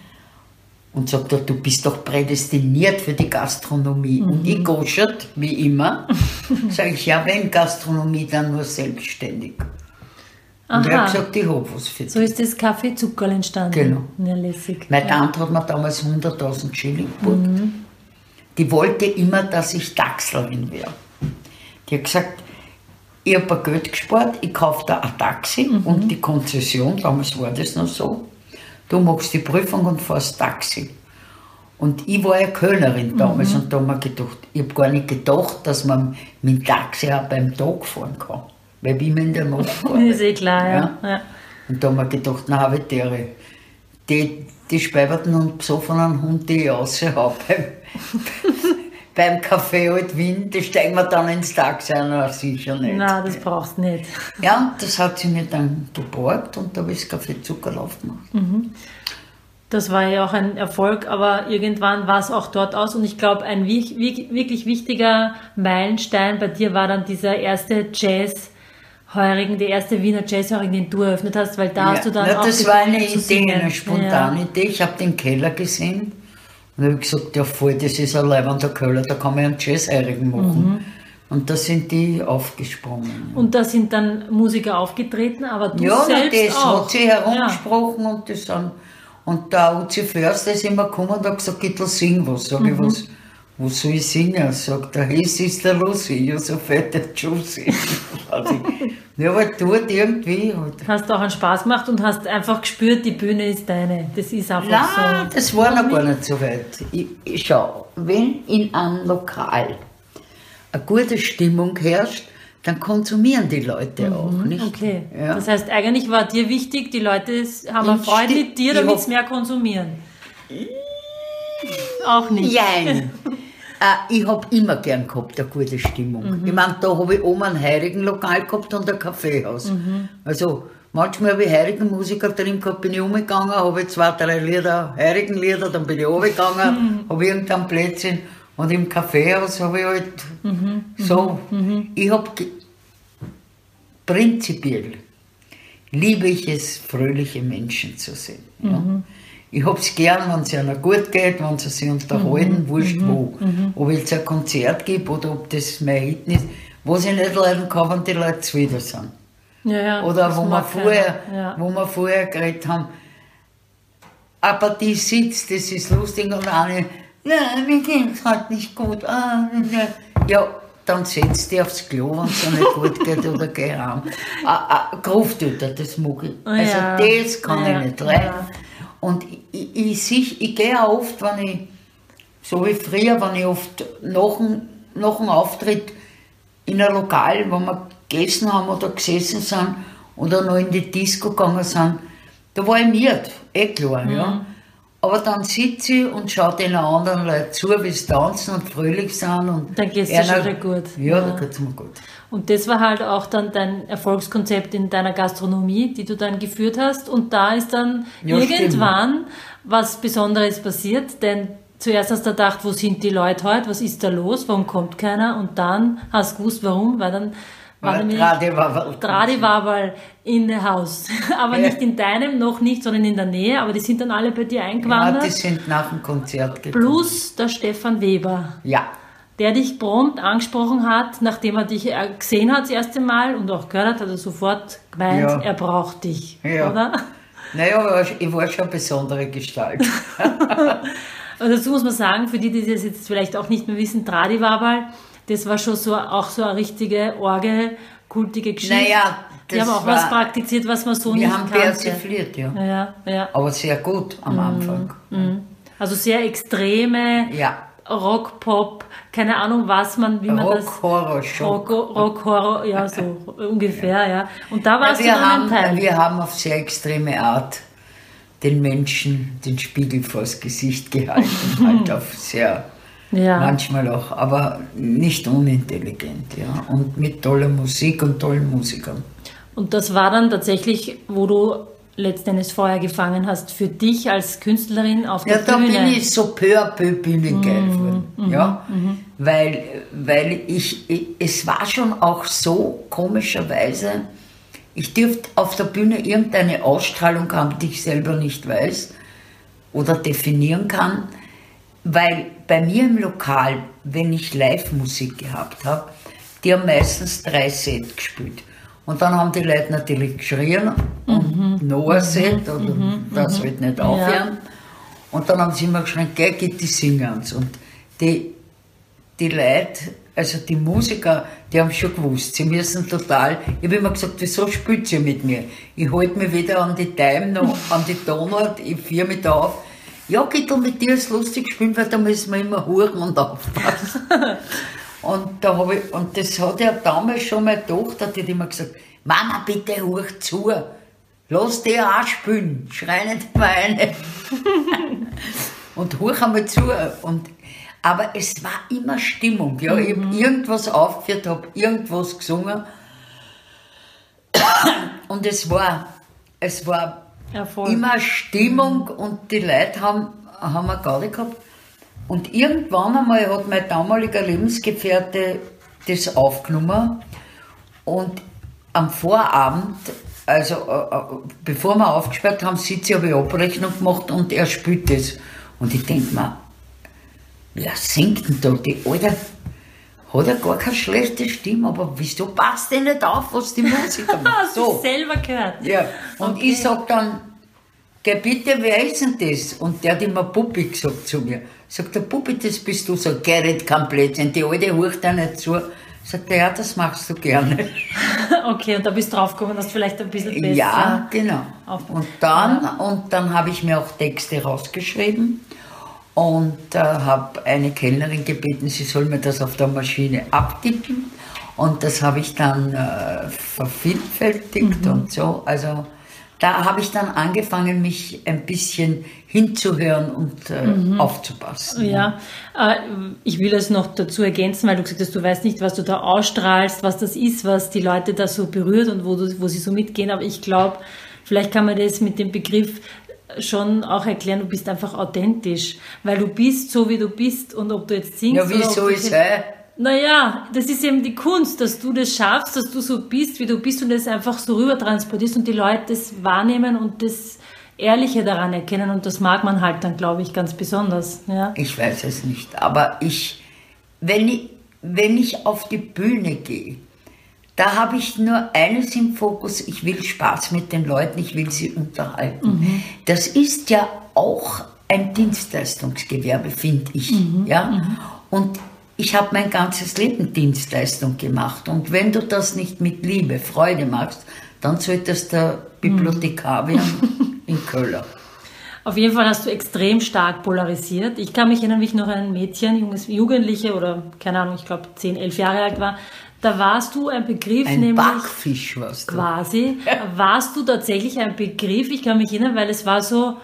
Und sagt er, du bist doch prädestiniert für die Gastronomie. Und ich goschert, wie immer, sage ich, ja, wenn Gastronomie, dann nur selbstständig. Und er Aha. hat gesagt, ich habe was für dich. So ist das Kaffee Zuckerl entstanden. Genau. Ja, lässig. Meine Tante hat mir damals hunderttausend Schilling gebucht. Die wollte immer, dass ich Taxlerin wäre. Die hat gesagt, ich habe ein Geld gespart, ich kaufe da ein Taxi und die Konzession, damals war das noch so, du machst die Prüfung und fährst Taxi. Und ich war ja Kölnerin damals und da habe ich gedacht, ich habe gar nicht gedacht, dass man mit dem Taxi auch beim Tag fahren kann. Weil wie man in der Nacht fährt. Ist eh klar, ja. ja. Und da haben wir gedacht, na, Habitäre, die, die speiberten und besoffenen Hund, die ich raushau beim, beim Café Alt Wien, die steigen wir dann ins Taxi ein, na, sicher nicht. Nein, das brauchst du nicht. Ja, das hat sie mir dann geborgt und da habe ich das Kaffee Zuckerlauf gemacht. Mhm. Das war ja auch ein Erfolg, aber irgendwann war es auch dort aus und ich glaube, ein wi- wi- wirklich wichtiger Meilenstein bei dir war dann dieser erste Jazz-Heurigen, der erste Wiener Jazz-Heurigen, den du eröffnet hast, weil da Ja, hast du dann na, auch das war eine begonnen zu Idee, singen. eine spontane Ja. Idee. Ich habe den Keller gesehen und habe gesagt, ja voll, das ist ein leibender Keller, da kann man einen Jazz-Heurigen machen. Mhm. Und da sind die aufgesprungen. Und da sind dann Musiker aufgetreten, aber du Ja, na, selbst das auch. hat sie herumgesprochen ja. und das sind, und der Uzi Förster ist immer gekommen und hat gesagt, Gittel, sing was. Sag ich, mhm. was, was soll ich singen? Sagt der Hess ist der Lucy, ja, so fette Juicy. Ja, aber tut irgendwie. Halt. Hast auch einen Spaß gemacht und hast einfach gespürt, die Bühne ist deine. Das ist einfach Nein, so. das war noch gar nicht so weit. Ich, ich schau, wenn in einem Lokal eine gute Stimmung herrscht, dann konsumieren die Leute Mhm, auch, nicht? Okay. Ja. Das heißt, eigentlich war dir wichtig, die Leute haben eine Ich Freude sti- mit dir, ich damit hab- sie mehr konsumieren. Auch nicht. Nein. äh, ich habe immer gern gehabt, eine gute Stimmung. Ich meine, da habe ich oben ein Heiligenlokal gehabt und ein Kaffeehaus. Also, manchmal habe ich Heiligenmusiker drin gehabt, bin ich umgegangen, habe ich zwei, drei Lieder, Heiligenlieder, dann bin ich runtergegangen, habe irgendein Plätzchen und im Kaffeehaus habe ich halt so. Ich habe prinzipiell liebe ich es, fröhliche Menschen zu sehen. Ja. Ich habe es gern, wenn es ihnen gut geht, wenn sie sich unterhalten, Mhm. wurscht wo. Ob ich jetzt ein Konzert gebe oder ob das mein Hit ist. Was ich nicht leiden kann, wenn die Leute zuwider sind. Ja, ja, Oder das wo wir, mag vorher, keiner. Ja. wo wir vorher geredet haben, aber die sitzt, das ist lustig und eine, ja, mir geht's halt nicht gut. Ah, ja. ja, dann setzt die aufs Klo, wenn es nicht gut geht oder geh heim. Ah, ah, Gruftüter, das mag ich. Also Ja. das kann Ja. ich nicht leiden. Ja. Und ich, ich, ich, ich gehe auch oft, wenn ich, so wie früher, wenn ich oft nach dem, nach dem Auftritt in ein Lokal, wo wir gegessen haben oder gesessen sind oder noch in die Disco gegangen sind, da war ich miert, eh klar, Mhm. ja. Aber dann sitze ich und schaue den anderen Leuten zu, wie sie tanzen und fröhlich sind. Und Dann geht's dir einer- schon wieder gut. Ja, Ja. da geht's mir gut. Und das war halt auch dann dein Erfolgskonzept in deiner Gastronomie, die du dann geführt hast. Und da ist dann Ja, irgendwann was Besonderes passiert, denn zuerst hast du gedacht, wo sind die Leute heute, was ist da los, warum kommt keiner? Und dann hast du gewusst, warum, weil dann war Weil nämlich Tradiwaberl. Tradiwaberl in the house. Aber Ja. nicht in deinem, noch nicht, sondern in der Nähe, aber die sind dann alle bei dir Ja, eingewandert. die sind nach dem Konzert gekommen. Plus der Stefan Weber, Ja. der dich prompt angesprochen hat, nachdem er dich äh, gesehen hat das erste Mal und auch gehört hat, hat er sofort gemeint, Ja. er braucht dich, Ja. oder? Naja, aber ich war schon eine besondere Gestalt. Und dazu muss man sagen, für die, die das jetzt vielleicht auch nicht mehr wissen, Tradiwaberl, das war schon so auch so eine richtige Orgel, kultige Geschichte. Naja, die das haben auch war- was praktiziert, was man so Wir nicht haben kannte. persifliert, ja. Ja, ja. Aber sehr gut am Anfang. Mhm. Also sehr extreme Ja. Rock, Pop, keine Ahnung was man, wie man das... Rock, Horror, Schock. Rock, Rock, Horror, ja, so ungefähr, ja. Und da Ja, warst wir, du dann haben, ein Teil. wir haben auf sehr extreme Art den Menschen den Spiegel vors Gesicht gehalten. Halt auf sehr, Ja. manchmal auch, aber nicht unintelligent. Ja. Und mit toller Musik und tollen Musikern. Und das war dann tatsächlich, wo du letztendlich Feuer gefangen hast für dich als Künstlerin auf Ja, der da Bühne. bin ich so peu à peu bin ich geil geworden. Ja? Weil, weil ich, ich, es war schon auch so komischerweise, ich dürfte auf der Bühne irgendeine Ausstrahlung haben, die ich selber nicht weiß oder definieren kann, weil bei mir im Lokal, wenn ich Live-Musik gehabt habe, die haben meistens drei Sets gespielt. Und dann haben die Leute natürlich geschrien und noch ein Set oder das wird nicht aufhören. Und dann haben sie immer geschrien, geh, geht die Singens. Und die, die Leute, also die Musiker, die haben schon gewusst, sie müssen total, ich habe immer gesagt, wieso spielt ihr mit mir? Ich halte mich weder an die Time noch an die Tonart, ich führe mich da auf. Ja, geht doch mit dir ist lustig spielen, weil da müssen wir immer huren und aufpassen. Und, da hab ich, und das hat ja damals schon meine Tochter, die hat immer gesagt, Mama, bitte hör zu. lass die auch spielen, schrei nicht mal eine. Und hoch einmal zu. Und, aber es war immer Stimmung. Ja. Ich habe irgendwas aufgeführt, habe irgendwas gesungen. Und es war, es war Erfolg. immer Stimmung und die Leute haben, haben eine Gaudi gehabt. Und irgendwann einmal hat mein damaliger Lebensgefährte das aufgenommen und am Vorabend, also äh, äh, bevor wir aufgesperrt haben, sitze ich, habe ich Abrechnung gemacht und er spielt das. Und ich denke mir, wer singt denn da? Die Alte hat ja gar keine schlechte Stimme, aber wieso passt denn nicht auf, was die Musiker machen? Hast du selber gehört? Ja, und Okay. ich sag dann, geh bitte, wer ist denn das? Und der hat immer Puppi gesagt zu mir. Sagt der Puppi, das bist du, so Gerrit komplett. Und die Alte hört da nicht zu. Sagt er, ja, das machst du gerne. Okay, und da bist du draufgekommen, dass du vielleicht ein bisschen besser... Ja, genau. auf- Und dann, und dann habe ich mir auch Texte rausgeschrieben und äh, habe eine Kellnerin gebeten, sie soll mir das auf der Maschine abtippen. Und das habe ich dann äh, vervielfältigt Mhm. und so. Also da habe ich dann angefangen, mich ein bisschen hinzuhören und äh, Mhm. aufzupassen. Ja, äh, ich will es noch dazu ergänzen, weil du gesagt hast, du weißt nicht, was du da ausstrahlst, was das ist, was die Leute da so berührt und wo, du, wo sie so mitgehen. Aber ich glaube, vielleicht kann man das mit dem Begriff schon auch erklären, du bist einfach authentisch, weil du bist so, wie du bist und ob du jetzt singst Ja, oder wieso ob du ist jetzt- er? Naja, das ist eben die Kunst, dass du das schaffst, dass du so bist, wie du bist und das einfach so rüber transportierst und die Leute das wahrnehmen und das Ehrliche daran erkennen und das mag man halt dann, glaube ich, ganz besonders. Ja. Ich weiß es nicht, aber ich, wenn ich, wenn ich auf die Bühne gehe, da habe ich nur eines im Fokus, ich will Spaß mit den Leuten, ich will sie unterhalten. Mhm. Das ist ja auch ein Dienstleistungsgewerbe, finde ich. Mhm. Ja? Und ich habe mein ganzes Leben Dienstleistung gemacht. Und wenn du das nicht mit Liebe, Freude machst, dann solltest du Bibliothekar werden in Köln. Auf jeden Fall hast du extrem stark polarisiert. Ich kann mich erinnern, wie ich noch ein Mädchen, junges Jugendliche oder keine Ahnung, ich glaube zehn, elf Jahre alt war. Da warst du ein Begriff, Ein nämlich Backfisch warst du. quasi, warst du tatsächlich ein Begriff, ich kann mich erinnern, weil es war so,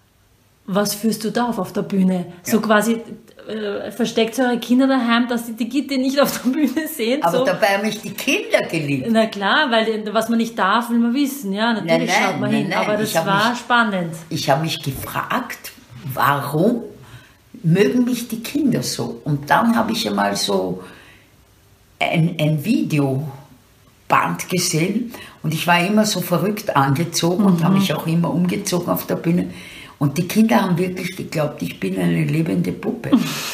was führst du da auf auf der Bühne? So quasi, äh, versteckt eure Kinder daheim, dass sie die Gitte nicht auf der Bühne sehen. Aber so. dabei haben mich die Kinder geliebt. Na klar, weil was man nicht darf, will man wissen. Ja, natürlich Nein, nein, schaut man nein, hin. nein, Aber das ich hab war mich- spannend. Ich habe mich gefragt, warum mögen mich die Kinder so? Und dann habe ich einmal so ein, ein Videoband gesehen und ich war immer so verrückt angezogen und habe mich auch immer umgezogen auf der Bühne. Und die Kinder haben wirklich geglaubt, ich bin eine lebende Puppe.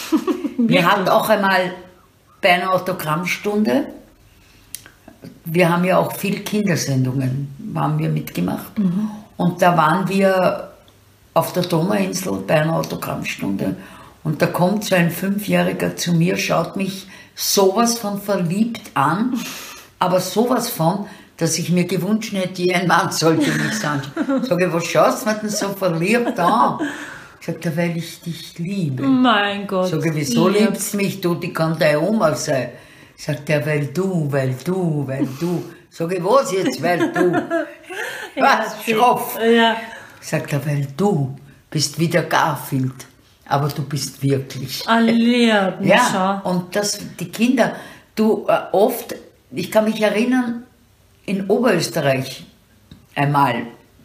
Wir hatten auch einmal bei einer Autogrammstunde, wir haben ja auch viel Kindersendungen, haben wir mitgemacht. Und da waren wir auf der Donauinsel bei einer Autogrammstunde und da kommt so ein Fünfjähriger zu mir, schaut mich sowas von verliebt an, aber sowas von, dass ich mir gewünscht hätte, ein Mann sollte mich sein. Sage ich, was schaust du mir denn so verliebt an? Sagt er, weil ich dich liebe. Mein Gott. Sag ich, wieso lieb. liebst du mich, du, die kann deine Oma sein. Sagt er, weil du, weil du, weil du. Sag ich, was jetzt, weil du? Was, schroff. Ja. Sagt er, weil du bist wie der Garfield, aber du bist wirklich. Alliert, Ja, und das, die Kinder, du, äh, oft, ich kann mich erinnern, in Oberösterreich einmal,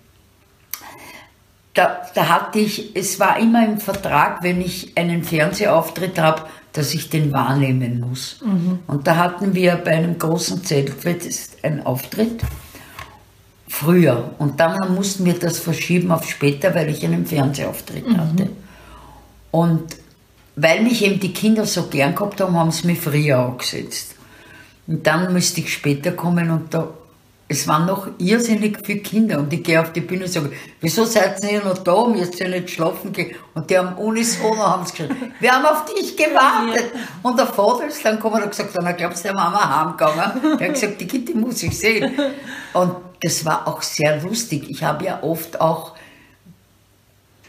da, da hatte ich, es war immer im Vertrag, wenn ich einen Fernsehauftritt habe, dass ich den wahrnehmen muss. Und da hatten wir bei einem großen Zeltfest einen Auftritt, früher. Und dann mussten wir das verschieben auf später, weil ich einen Fernsehauftritt hatte. Und weil mich eben die Kinder so gern gehabt haben, haben sie mich früher angesetzt. Und dann müsste ich später kommen und da, es waren noch irrsinnig viele Kinder und ich gehe auf die Bühne und sage, wieso seid ihr noch da, müsst ihr nicht schlafen gehen? Und die haben unisono haben sie geschrieben, wir haben auf dich gewartet. Und der Vater ist dann gekommen und hat gesagt, na glaubst du, der Mama heimgegangen? Der hat gesagt, die Kinder muss ich sehen. Und das war auch sehr lustig. Ich habe ja oft auch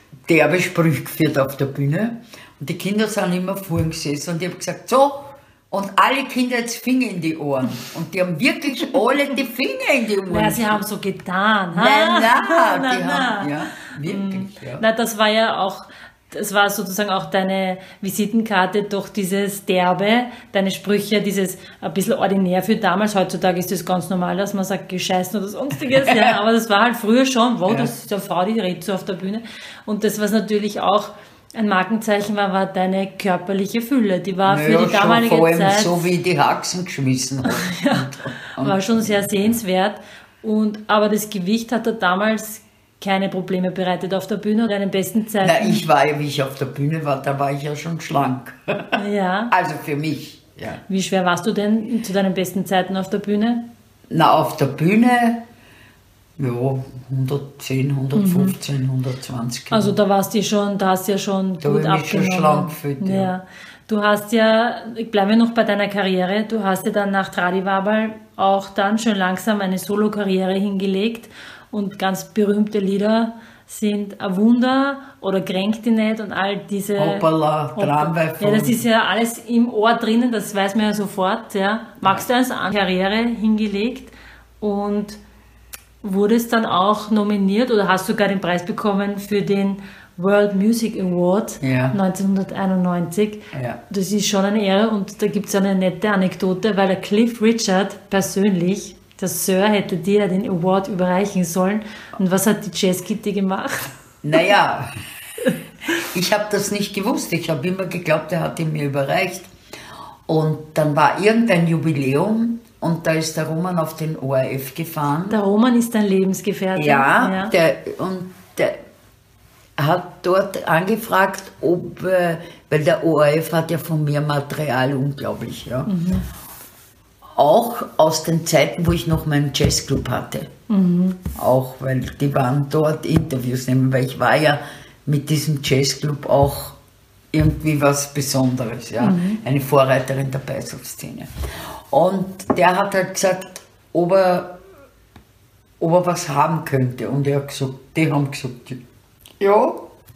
derbe Sprüche geführt auf der Bühne und die Kinder sind immer vor ihm gesessen und ich habe gesagt, so, Und alle Kinder jetzt Finger in die Ohren. Und die haben wirklich alle die Finger in die Ohren. Ja, sie haben so getan. Ha? Nein, nein, nein, die nein. haben, ja, wirklich, ja. Na, das war ja auch, das war sozusagen auch deine Visitenkarte durch dieses Derbe, deine Sprüche, dieses ein bisschen ordinär für damals. Heutzutage ist das ganz normal, dass man sagt, gescheißen oder sonstiges. Ja, aber das war halt früher schon, wow, Ja. das ist eine Frau, die redet so auf der Bühne. Und das, was natürlich auch ein Markenzeichen war, war deine körperliche Fülle. Die war für Naja, die damalige schon vor allem Zeit, so wie die Haxen geschmissen hat. ja, war schon sehr sehenswert. Und, aber das Gewicht hat er damals keine Probleme bereitet auf der Bühne oder deinen besten Zeiten. Na, ich war ja, wie ich auf der Bühne war, da war ich ja schon schlank. Ja. Also für mich, ja. Wie schwer warst du denn zu deinen besten Zeiten auf der Bühne? Na, auf der Bühne, ja, hundertzehn, hundertfünfzehn, hundertzwanzig Kilo. Also da warst du schon, da hast du ja schon Da gut hab ich mich schon abgenommen. schlank gefühlt, ja. Ja. Du hast ja, bleiben wir noch bei deiner Karriere, du hast ja dann nach Tradiwabal auch dann schön langsam eine Solo-Karriere hingelegt und ganz berühmte Lieder sind Ein Wunder oder Kränk dich nicht und all diese... Hoppala, Tramway Ja, das ist ja alles im Ohr drinnen, das weiß man ja sofort. Ja. Magst du als Karriere hingelegt und wurdest dann auch nominiert oder hast sogar den Preis bekommen für den World Music Award Ja. neunzehnhunderteinundneunzig. Ja. Das ist schon eine Ehre und da gibt es eine nette Anekdote, weil der Cliff Richard persönlich, der Sir, hätte dir den Award überreichen sollen. Und was hat die Jazzkitty gemacht? Naja, ich habe das nicht gewusst. Ich habe immer geglaubt, er hat ihn mir überreicht. Und dann war irgendein Jubiläum und da ist der Roman auf den O R F gefahren. Der Roman ist dein Lebensgefährte. Ja, ja. Der, und der hat dort angefragt, ob, äh, weil der O R F hat ja von mir Material unglaublich, ja. Mhm. Auch aus den Zeiten, wo ich noch meinen Jazzclub hatte. Mhm. Auch, weil die waren dort Interviews nehmen, weil ich war ja mit diesem Jazzclub auch irgendwie was Besonderes, ja. Mhm. Eine Vorreiterin der Beisel-Szene. Und der hat halt gesagt, ob er, ob er was haben könnte. Und er hat gesagt, die haben gesagt, ja,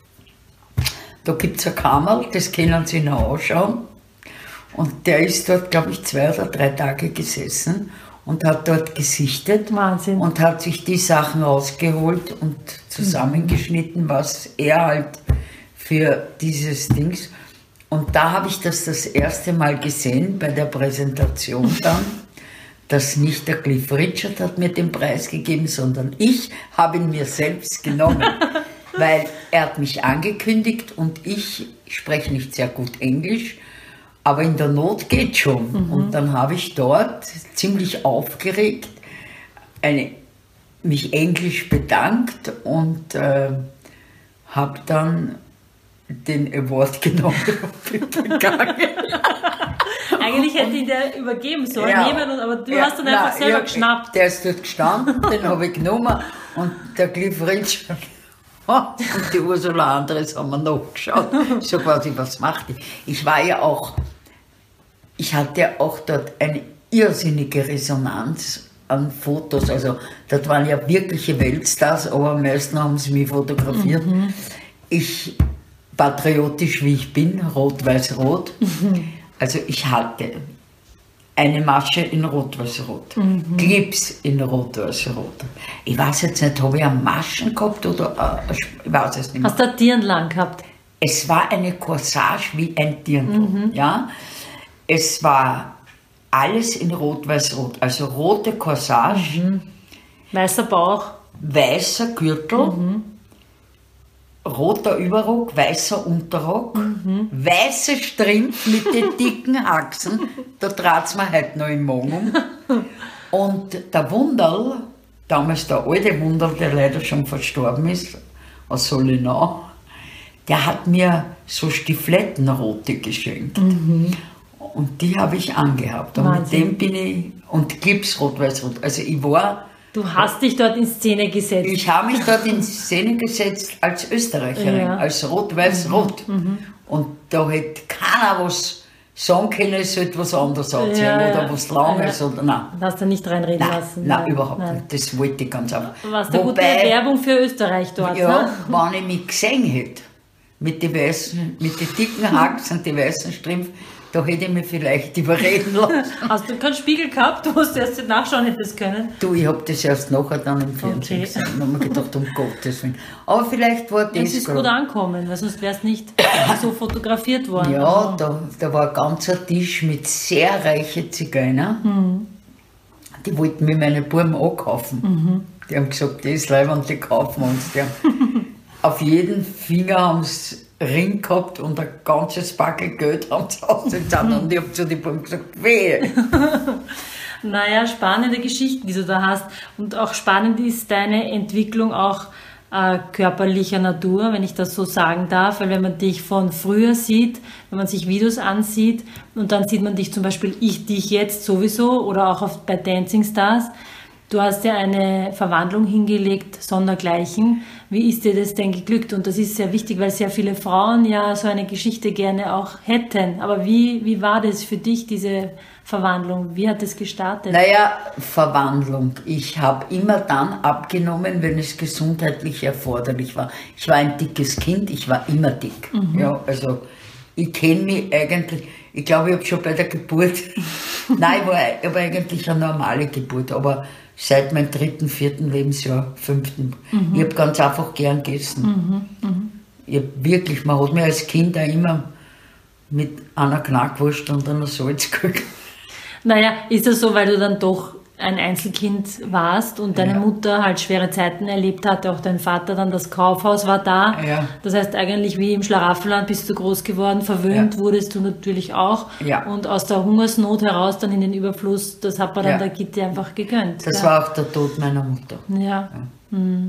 da gibt es ein Kammerl, das können Sie noch anschauen. Und der ist dort, glaube ich, zwei oder drei Tage gesessen und hat dort gesichtet. Wahnsinn. Und hat sich die Sachen rausgeholt und zusammengeschnitten, was er halt für dieses Dings. Und da habe ich das das erste Mal gesehen bei der Präsentation dann, dass nicht der Cliff Richard hat mir den Preis gegeben, sondern ich habe ihn mir selbst genommen. Weil er hat mich angekündigt und ich spreche nicht sehr gut Englisch, aber in der Not geht schon. Mhm. Und dann habe ich dort ziemlich aufgeregt eine, mich englisch bedankt und äh, habe dann den Award genommen und bin gegangen. Eigentlich hätte ich ihn dir übergeben sollen, Ja. nehmen, und- aber du Ja, hast dann einfach nein, selber ja, geschnappt. Der ist dort gestanden, den habe ich genommen und der Cliff Richard und die Ursula Andres haben wir nachgeschaut. So quasi, was macht die? Ich war ja auch, ich hatte ja auch dort eine irrsinnige Resonanz an Fotos. Also dort waren ja wirkliche Weltstars, aber am meisten haben sie mich fotografiert. Mhm. Ich, patriotisch wie ich bin, rot-weiß-rot, Mhm. also ich hatte eine Masche in Rot-Weiß-Rot, Mhm. Clips in Rot-Weiß-Rot. Ich weiß jetzt nicht, habe ich eine Maschen gehabt oder äh, ich weiß es nicht mehr. Hast du ein Dirndl gehabt? Es war eine Corsage wie ein Dirndl, Mhm. ja. Es war alles in Rot-Weiß-Rot, also rote Corsage, Mhm. Weißer Bauch. weißer Gürtel, Mhm. roter Überrock, weißer Unterrock, Mhm. weiße Strimpf mit den dicken Achsen, da trat es mir heute noch im Magen um. Und der Wunderl, damals der alte Wunderl, der leider schon verstorben ist, aus Solenau, der hat mir so Stiflettenrote geschenkt. Und die habe ich angehabt. Und Wahnsinn. mit dem bin ich, und Clips rot-weiß-rot. Also ich war, Du hast dich dort in Szene gesetzt. ich habe mich dort in Szene gesetzt als Österreicherin, Ja. als rot-weiß-rot. Und da hätte keiner was sagen können, es sollte was anderes anziehen Ja, ja. oder was Langes Ja. oder nein. Du hast da nicht reinreden Nein, lassen. nein, überhaupt nein. nicht. Das wollte ich ganz einfach. Warst eine gute Werbung für Österreich dort, ja, ne? wenn ich mich gesehen hätte, mit den weißen, mit den dicken Haxen und den weißen Strümpfen, Da hätte ich mich vielleicht überreden lassen. Hast du keinen Spiegel gehabt, wo du erst nachschauen hättest können? Du, ich habe das erst nachher dann im Fernsehen Okay. gesehen und habe mir gedacht, um Gottes Willen. Aber vielleicht war das Es ist gut angekommen, weil sonst wär's nicht so fotografiert worden. Ja, Also, da, da war ein ganzer Tisch mit sehr reichen Zigeunern. Mhm. Die wollten mir meine Buben ankaufen. Mhm. Die haben gesagt, das ist leibend, die kaufen uns. Die haben auf jeden Finger haben sie Ring gehabt und ein ganzes Backel Geld haben sie ausgezahlt. Und ich habe zu den Buben gesagt, wehe. Naja, spannende Geschichten, die du da hast. Und auch spannend ist deine Entwicklung auch äh, körperlicher Natur, wenn ich das so sagen darf. Weil wenn man dich von früher sieht, wenn man sich Videos ansieht und dann sieht man dich zum Beispiel, ich dich jetzt sowieso oder auch auf, bei Dancing Stars, du hast ja eine Verwandlung hingelegt, sondergleichen. Wie ist dir das denn geglückt? Und das ist sehr wichtig, weil sehr viele Frauen ja so eine Geschichte gerne auch hätten. Aber wie, wie war das für dich, diese Verwandlung? Wie hat das gestartet? Naja, Verwandlung. Ich habe immer dann abgenommen, wenn es gesundheitlich erforderlich war. Ich war ein dickes Kind, ich war immer dick. Mhm. Ja, also ich kenne mich eigentlich, ich glaube, ich habe schon bei der Geburt, nein, ich war, ich war eigentlich eine normale Geburt, aber seit meinem dritten, vierten Lebensjahr, fünften. Mhm. Ich habe ganz einfach gern gegessen. Mhm. Mhm. Ich hab wirklich, man hat mir als Kind auch immer mit einer Knackwurst und einer Salz gekriegt. Naja, ist das so, weil du dann doch ein Einzelkind warst und deine Ja. Mutter halt schwere Zeiten erlebt hatte, auch dein Vater dann, das Kaufhaus war da. Ja. Das heißt, eigentlich wie im Schlaraffenland bist du groß geworden, verwöhnt Ja. wurdest du natürlich auch. Ja. Und aus der Hungersnot heraus dann in den Überfluss, das hat man dann Ja. der Gitte einfach gegönnt. Das ja. war auch der Tod meiner Mutter. Ja. Mhm.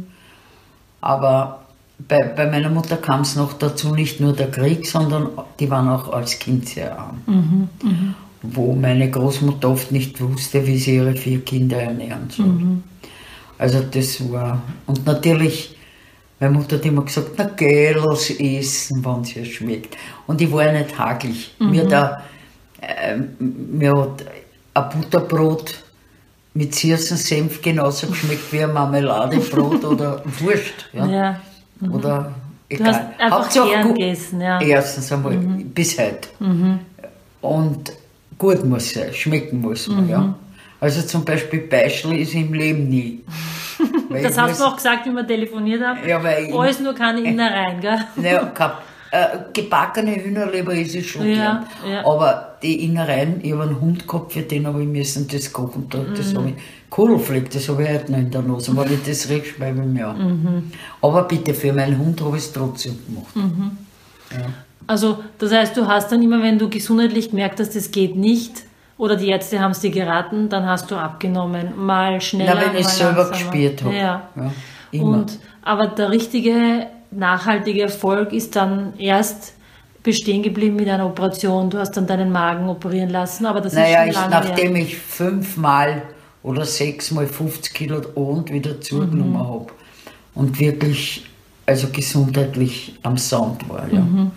Aber bei, bei meiner Mutter kam es noch dazu, nicht nur der Krieg, sondern die waren auch als Kind sehr arm. Mhm. Mhm. Wo meine Großmutter oft nicht wusste, wie sie ihre vier Kinder ernähren soll. Mhm. Also das war... Und natürlich, meine Mutter hat immer gesagt, na geh, lass essen, wenn es ihr schmeckt. Und ich war ja nicht hagelig. Mhm. Mir, da, äh, mir hat ein Butterbrot mit Zirsensenf genauso geschmeckt wie ein Marmeladebrot oder Wurst. Ja? Ja. Mhm. Oder Du egal. hast einfach Hauptsache gern gut- gegessen, ja. Erstens einmal, Mhm. bis heute. Mhm. Und gut muss sein, schmecken muss man, Mhm. ja. Also zum Beispiel Beischel ist im Leben nie. Weil Das ich hast muss- du auch gesagt, wie wir telefoniert haben. Ja, weil ich- Alles nur keine Innereien, gell? Naja, kap- äh, gebackene Hühnerleber ist es schon Ja, gern. ja. Aber die Innereien, ich habe einen Hund gehabt, für den habe ich müssen das kochen. Da, das Mhm. habe ich, Kohlfleck, das habe ich heute noch in der Nase. Wenn ich das rieche, schreibe ich mir an. Mhm. Aber bitte, für meinen Hund habe ich es trotzdem gemacht. Ja. Also, das heißt, du hast dann immer, wenn du gesundheitlich gemerkt hast, das geht nicht, oder die Ärzte haben es dir geraten, dann hast du abgenommen. Mal schneller, Na, wenn ich mal es selber langsamer. gespürt habe. Ja. Ja, immer. Und, aber der richtige, nachhaltige Erfolg ist dann erst bestehen geblieben mit einer Operation. Du hast dann deinen Magen operieren lassen, aber das Naja, ist ich, schon lange nachdem her. ich fünfmal oder sechsmal fünfzig Kilo und wieder zugenommen Mhm. habe und wirklich, also gesundheitlich am Sound war. Ja. Mhm.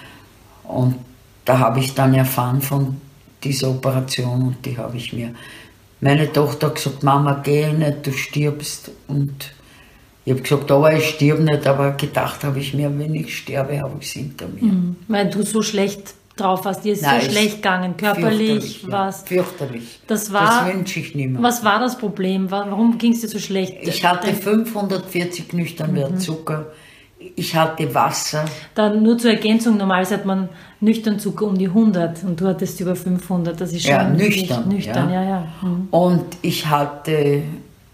Und da habe ich dann erfahren von dieser Operation und die habe ich mir. Meine Tochter hat gesagt, Mama, geh nicht, du stirbst. Und ich habe gesagt, aber ich stirb nicht, aber gedacht habe ich mir, wenn ich sterbe, habe ich es hinter mir. Mhm. Weil du so schlecht drauf warst, dir ist Nein, so ist schlecht gegangen, körperlich Fürchterlich, ja, warst. fürchterlich. Das war- Das wünsche ich niemandem. Was war das Problem? Wa- Warum ging es dir so schlecht? Ich hatte Dein- fünfhundertvierzig nüchtern Wert Zucker, ich hatte Wasser, Dann nur zur Ergänzung, normalerweise hat man nüchtern Zucker um die hundert und du hattest über fünfhundert, das ist schon Ja, wirklich nüchtern, nüchtern, ja. ja, ja. Mhm. und ich hatte,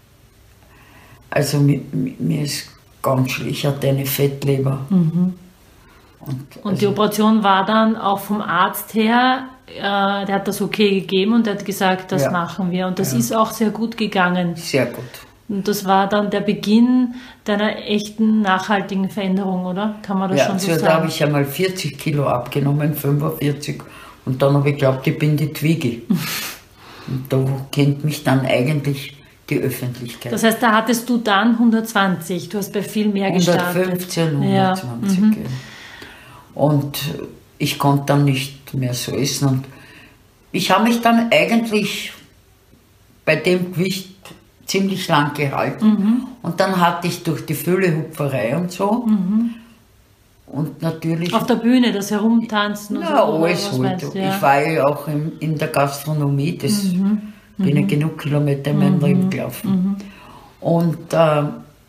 also mir, mir ist ganz schlecht, ich hatte eine Fettleber. Mhm. Und, Und also, die Operation war dann auch vom Arzt her, äh, der hat das okay gegeben und der hat gesagt, das Ja. machen wir. Und das Ja. ist auch sehr gut gegangen. sehr gut. Und das war dann der Beginn deiner echten, nachhaltigen Veränderung, oder? Kann man das Ja, schon so zuerst habe sagen? ich einmal vierzig Kilo abgenommen, fünfundvierzig, und dann habe ich geglaubt, ich bin die Twiggy. Und da kennt mich dann eigentlich die Öffentlichkeit. Das heißt, da hattest du dann hundertzwanzig, du hast bei viel mehr gestartet. hundertfünfzehn, Ja. hundertzwanzig. Mhm. Ja. Und ich konnte dann nicht mehr so essen. Und ich habe mich dann eigentlich bei dem Gewicht ziemlich lang gehalten. Mhm. Und dann hatte ich durch die Füllehupferei und so, Und natürlich... Auf der Bühne, das Herumtanzen und ja, so? alles halt. Ja. Ich war ja auch in, in der Gastronomie, das mhm. bin ich mhm. genug Kilometer in meinem mhm. Leben gelaufen. Mhm. Und äh,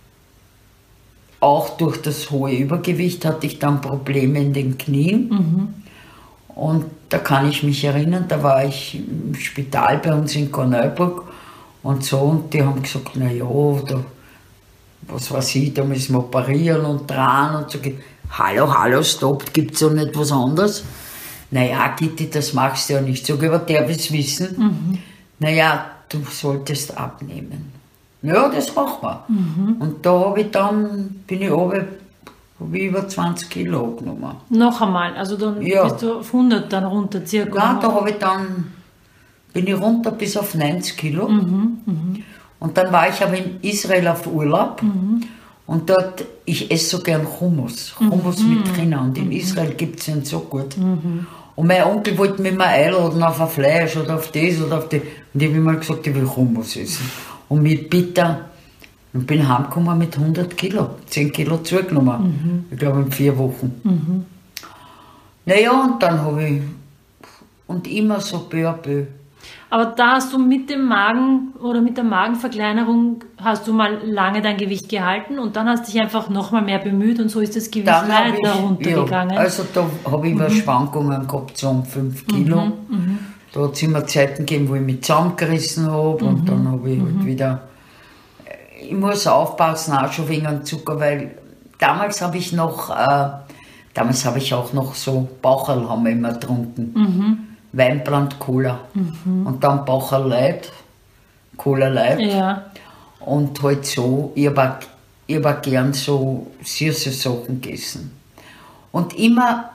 auch durch das hohe Übergewicht hatte ich dann Probleme in den Knien. Mhm. Und da kann ich mich erinnern, da war ich im Spital bei uns in Korneuburg und so, und die haben gesagt, naja, da, was weiß ich, da müssen wir operieren und dran und so. Hallo, hallo, stopp, gibt es doch nicht was anderes? Naja, Gitti, das machst du ja nicht. Sag ich, aber der will es wissen. Mhm. Naja, du solltest abnehmen. Ja, das machen wir. Mhm. Und da habe ich dann, bin ich runter, habe ich über zwanzig Kilo abgenommen. Noch einmal, also dann ja. bist du auf hundert dann runter circa? Nein, da habe ich dann, bin ich runter bis auf neunzig Kilo. Mhm. Mhm. Und dann war ich aber in Israel auf Urlaub. Mhm. Und dort, ich esse so gern Hummus, Hummus mhm. mit Rinder. Und in mhm. Israel gibt es ihn so gut. Mhm. Und mein Onkel wollte mich mal einladen auf ein Fleisch oder auf das oder auf das. Und ich habe immer gesagt, ich will Hummus essen. Und mit Bitter, und bin heimgekommen mit hundert Kilo, zehn Kilo zugenommen. Mhm. Ich glaube in vier Wochen. Mhm. Naja, und dann habe ich, und immer so peu à peu. Aber da hast du mit dem Magen oder mit der Magenverkleinerung hast du mal lange dein Gewicht gehalten und dann hast du dich einfach nochmal mehr bemüht und so ist das Gewicht weiter runtergegangen. Ja, also da habe ich mhm. immer Schwankungen gehabt, so um fünf Kilo. Mhm. Mhm. Da hat es immer Zeiten gegeben, wo ich mich zusammengerissen habe mhm. und dann habe ich mhm. halt wieder... Ich muss aufpassen, auch schon wegen dem Zucker, weil damals habe ich noch, äh, damals habe ich auch noch so Baucherl haben wir immer getrunken. Mhm. Weinbrand, Cola. Mhm. Und dann Baucherl Light, Cola Light. Ja. Und halt so, ich habe auch, hab auch gern so süße Sachen gegessen. Und immer,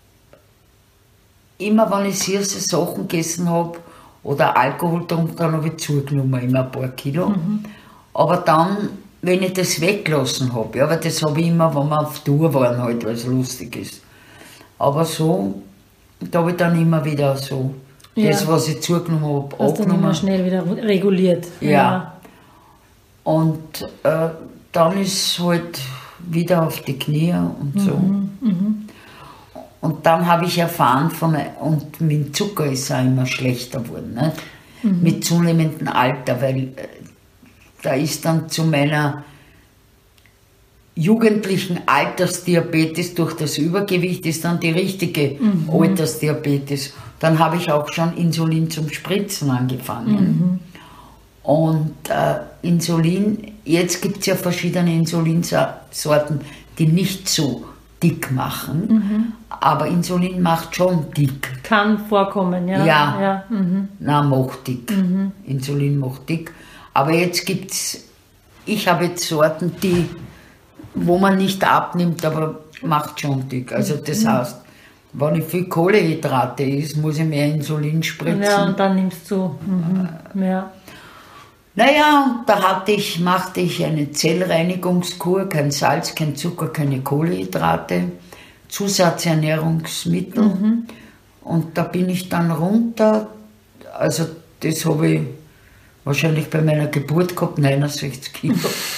immer wenn ich süße Sachen gegessen habe oder Alkohol getrunken, dann habe ich zugenommen, immer ein paar Kilo. Mhm. Aber dann, wenn ich das weggelassen habe, ja, weil das habe ich immer, wenn wir auf Tour waren, halt, weil es lustig ist. Aber so, da habe ich dann immer wieder so, ja. das, was ich zugenommen habe, abgenommen. Hast dann immer schnell wieder reguliert. Ja. ja. Und äh, dann ist es halt wieder auf die Knie und so. Mhm. Mhm. Und dann habe ich erfahren, von, und mit dem Zucker ist auch immer schlechter geworden, nicht? Mhm. Mit zunehmendem Alter, weil da ist dann zu meiner jugendlichen Altersdiabetes durch das Übergewicht ist dann die richtige mhm. Altersdiabetes. Dann habe ich auch schon Insulin zum Spritzen angefangen. Mhm. Und äh, Insulin, jetzt gibt es ja verschiedene Insulinsorten, die nicht so dick machen, mhm. aber Insulin macht schon dick. Kann vorkommen, ja. Ja, ja. Mhm. Na, macht dick. Mhm. Insulin macht dick. Aber jetzt gibt es, ich habe jetzt Sorten, die, wo man nicht abnimmt, aber macht schon dick. Also das mhm. heißt, wenn ich viel Kohlenhydrate esse, muss ich mehr Insulin spritzen. Ja, und dann nimmst du mhm. ja. Naja, da hatte ich, machte ich eine Zellreinigungskur, kein Salz, kein Zucker, keine Kohlenhydrate, Zusatzernährungsmittel. Mhm. Und da bin ich dann runter, also das habe ich wahrscheinlich bei meiner Geburt gehabt, neunundsechzig Kilo.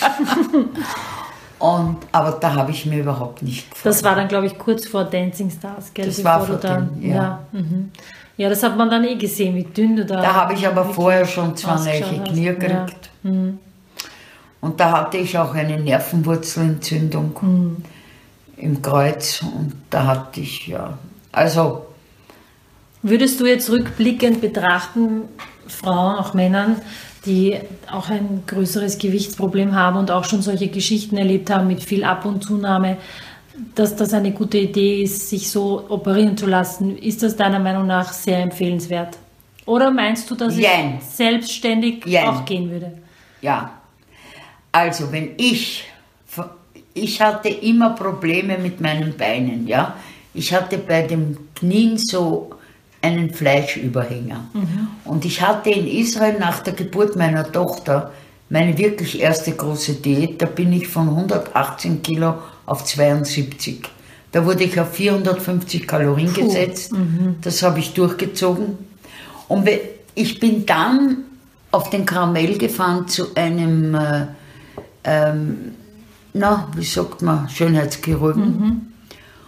Und, aber da habe ich mir überhaupt nicht gefallen. Das war dann, glaube ich, kurz vor Dancing Stars, gell? Das war vor dann, den, ja. Ja, mhm. ja, das hat man dann eh gesehen, wie dünn du da... Da habe ich aber vorher schon zwei neue Knie gekriegt. Ja. Mhm. Und da hatte ich auch eine Nervenwurzelentzündung mhm. im Kreuz. Und da hatte ich, ja, also... Würdest du jetzt rückblickend betrachten, Frauen, auch Männern, die auch ein größeres Gewichtsproblem haben und auch schon solche Geschichten erlebt haben mit viel Ab- und Zunahme, dass das eine gute Idee ist, sich so operieren zu lassen? Ist das deiner Meinung nach sehr empfehlenswert? Oder meinst du, dass Jein. es selbstständig Jein. auch gehen würde? Ja. Also wenn ich, ich hatte immer Probleme mit meinen Beinen, ja. Ich hatte bei den Knien so einen Fleischüberhänger. Mhm. Und ich hatte in Israel nach der Geburt meiner Tochter meine wirklich erste große Diät. Da bin ich von hundertachtzehn Kilo auf zweiundsiebzig. Da wurde ich auf vierhundertfünfzig Kalorien Puh. gesetzt. Mhm. Das habe ich durchgezogen. Und ich bin dann auf den Karamell gefahren zu einem, äh, ähm, na, wie sagt man, Schönheitschirurgen. Mhm.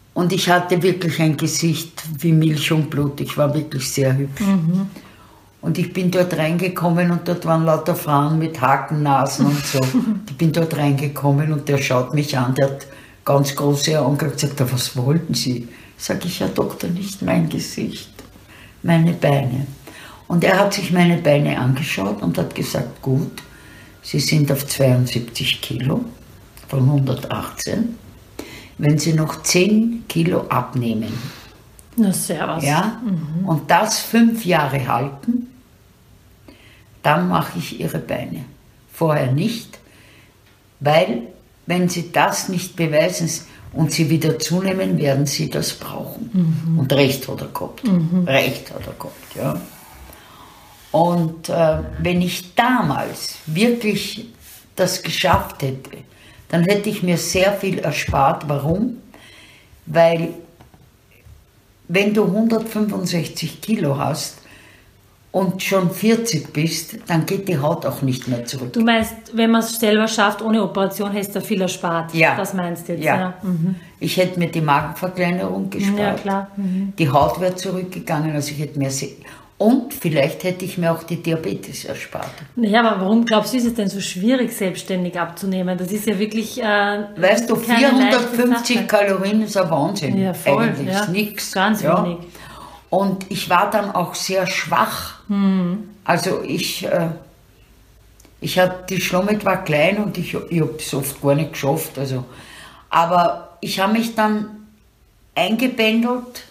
Und ich hatte wirklich ein Gesicht wie Milch und Blut. Ich war wirklich sehr hübsch. Mhm. Und ich bin dort reingekommen und dort waren lauter Frauen mit Hakennasen und so. Ich bin dort reingekommen und der schaut mich an, der hat ganz große Augen gesagt, sagt er, was wollten Sie? Sag ich, ja Doktor, nicht mein Gesicht, meine Beine. Und er hat sich meine Beine angeschaut und hat gesagt, gut, Sie sind auf zweiundsiebzig Kilo von hundertachtzehn. Wenn Sie noch zehn Kilo abnehmen, na servus. Ja, mhm. und das fünf Jahre halten, dann mache ich Ihre Beine. Vorher nicht, weil wenn Sie das nicht beweisen und Sie wieder zunehmen, werden Sie das brauchen. Mhm. Und recht hat er gehabt. Mhm. Recht hat er gehabt, ja. Und äh, wenn ich damals wirklich das geschafft hätte, dann hätte ich mir sehr viel erspart. Warum? Weil wenn du hundertfünfundsechzig Kilo hast und schon vierzig bist, dann geht die Haut auch nicht mehr zurück. Du meinst, wenn man es selber schafft, ohne Operation, hast du viel erspart? Ja. Das meinst du jetzt? Ja. Ja. Mhm. Ich hätte mir die Magenverkleinerung gespart. Ja, klar. Mhm. Die Haut wäre zurückgegangen, also ich hätte mehr... Se- Und vielleicht hätte ich mir auch die Diabetes erspart. Naja, aber warum glaubst du, ist es denn so schwierig, selbstständig abzunehmen? Das ist ja wirklich äh, weißt du, vierhundertfünfzig Kalorien ist ein Wahnsinn. Ja, voll. Eigentlich Ja. nichts. Ganz ja. wenig. Und ich war dann auch sehr schwach. Hm. Also ich, äh, ich hatte, die Schlommet war klein und ich, ich habe es oft gar nicht geschafft. Also. Aber ich habe mich dann eingependelt.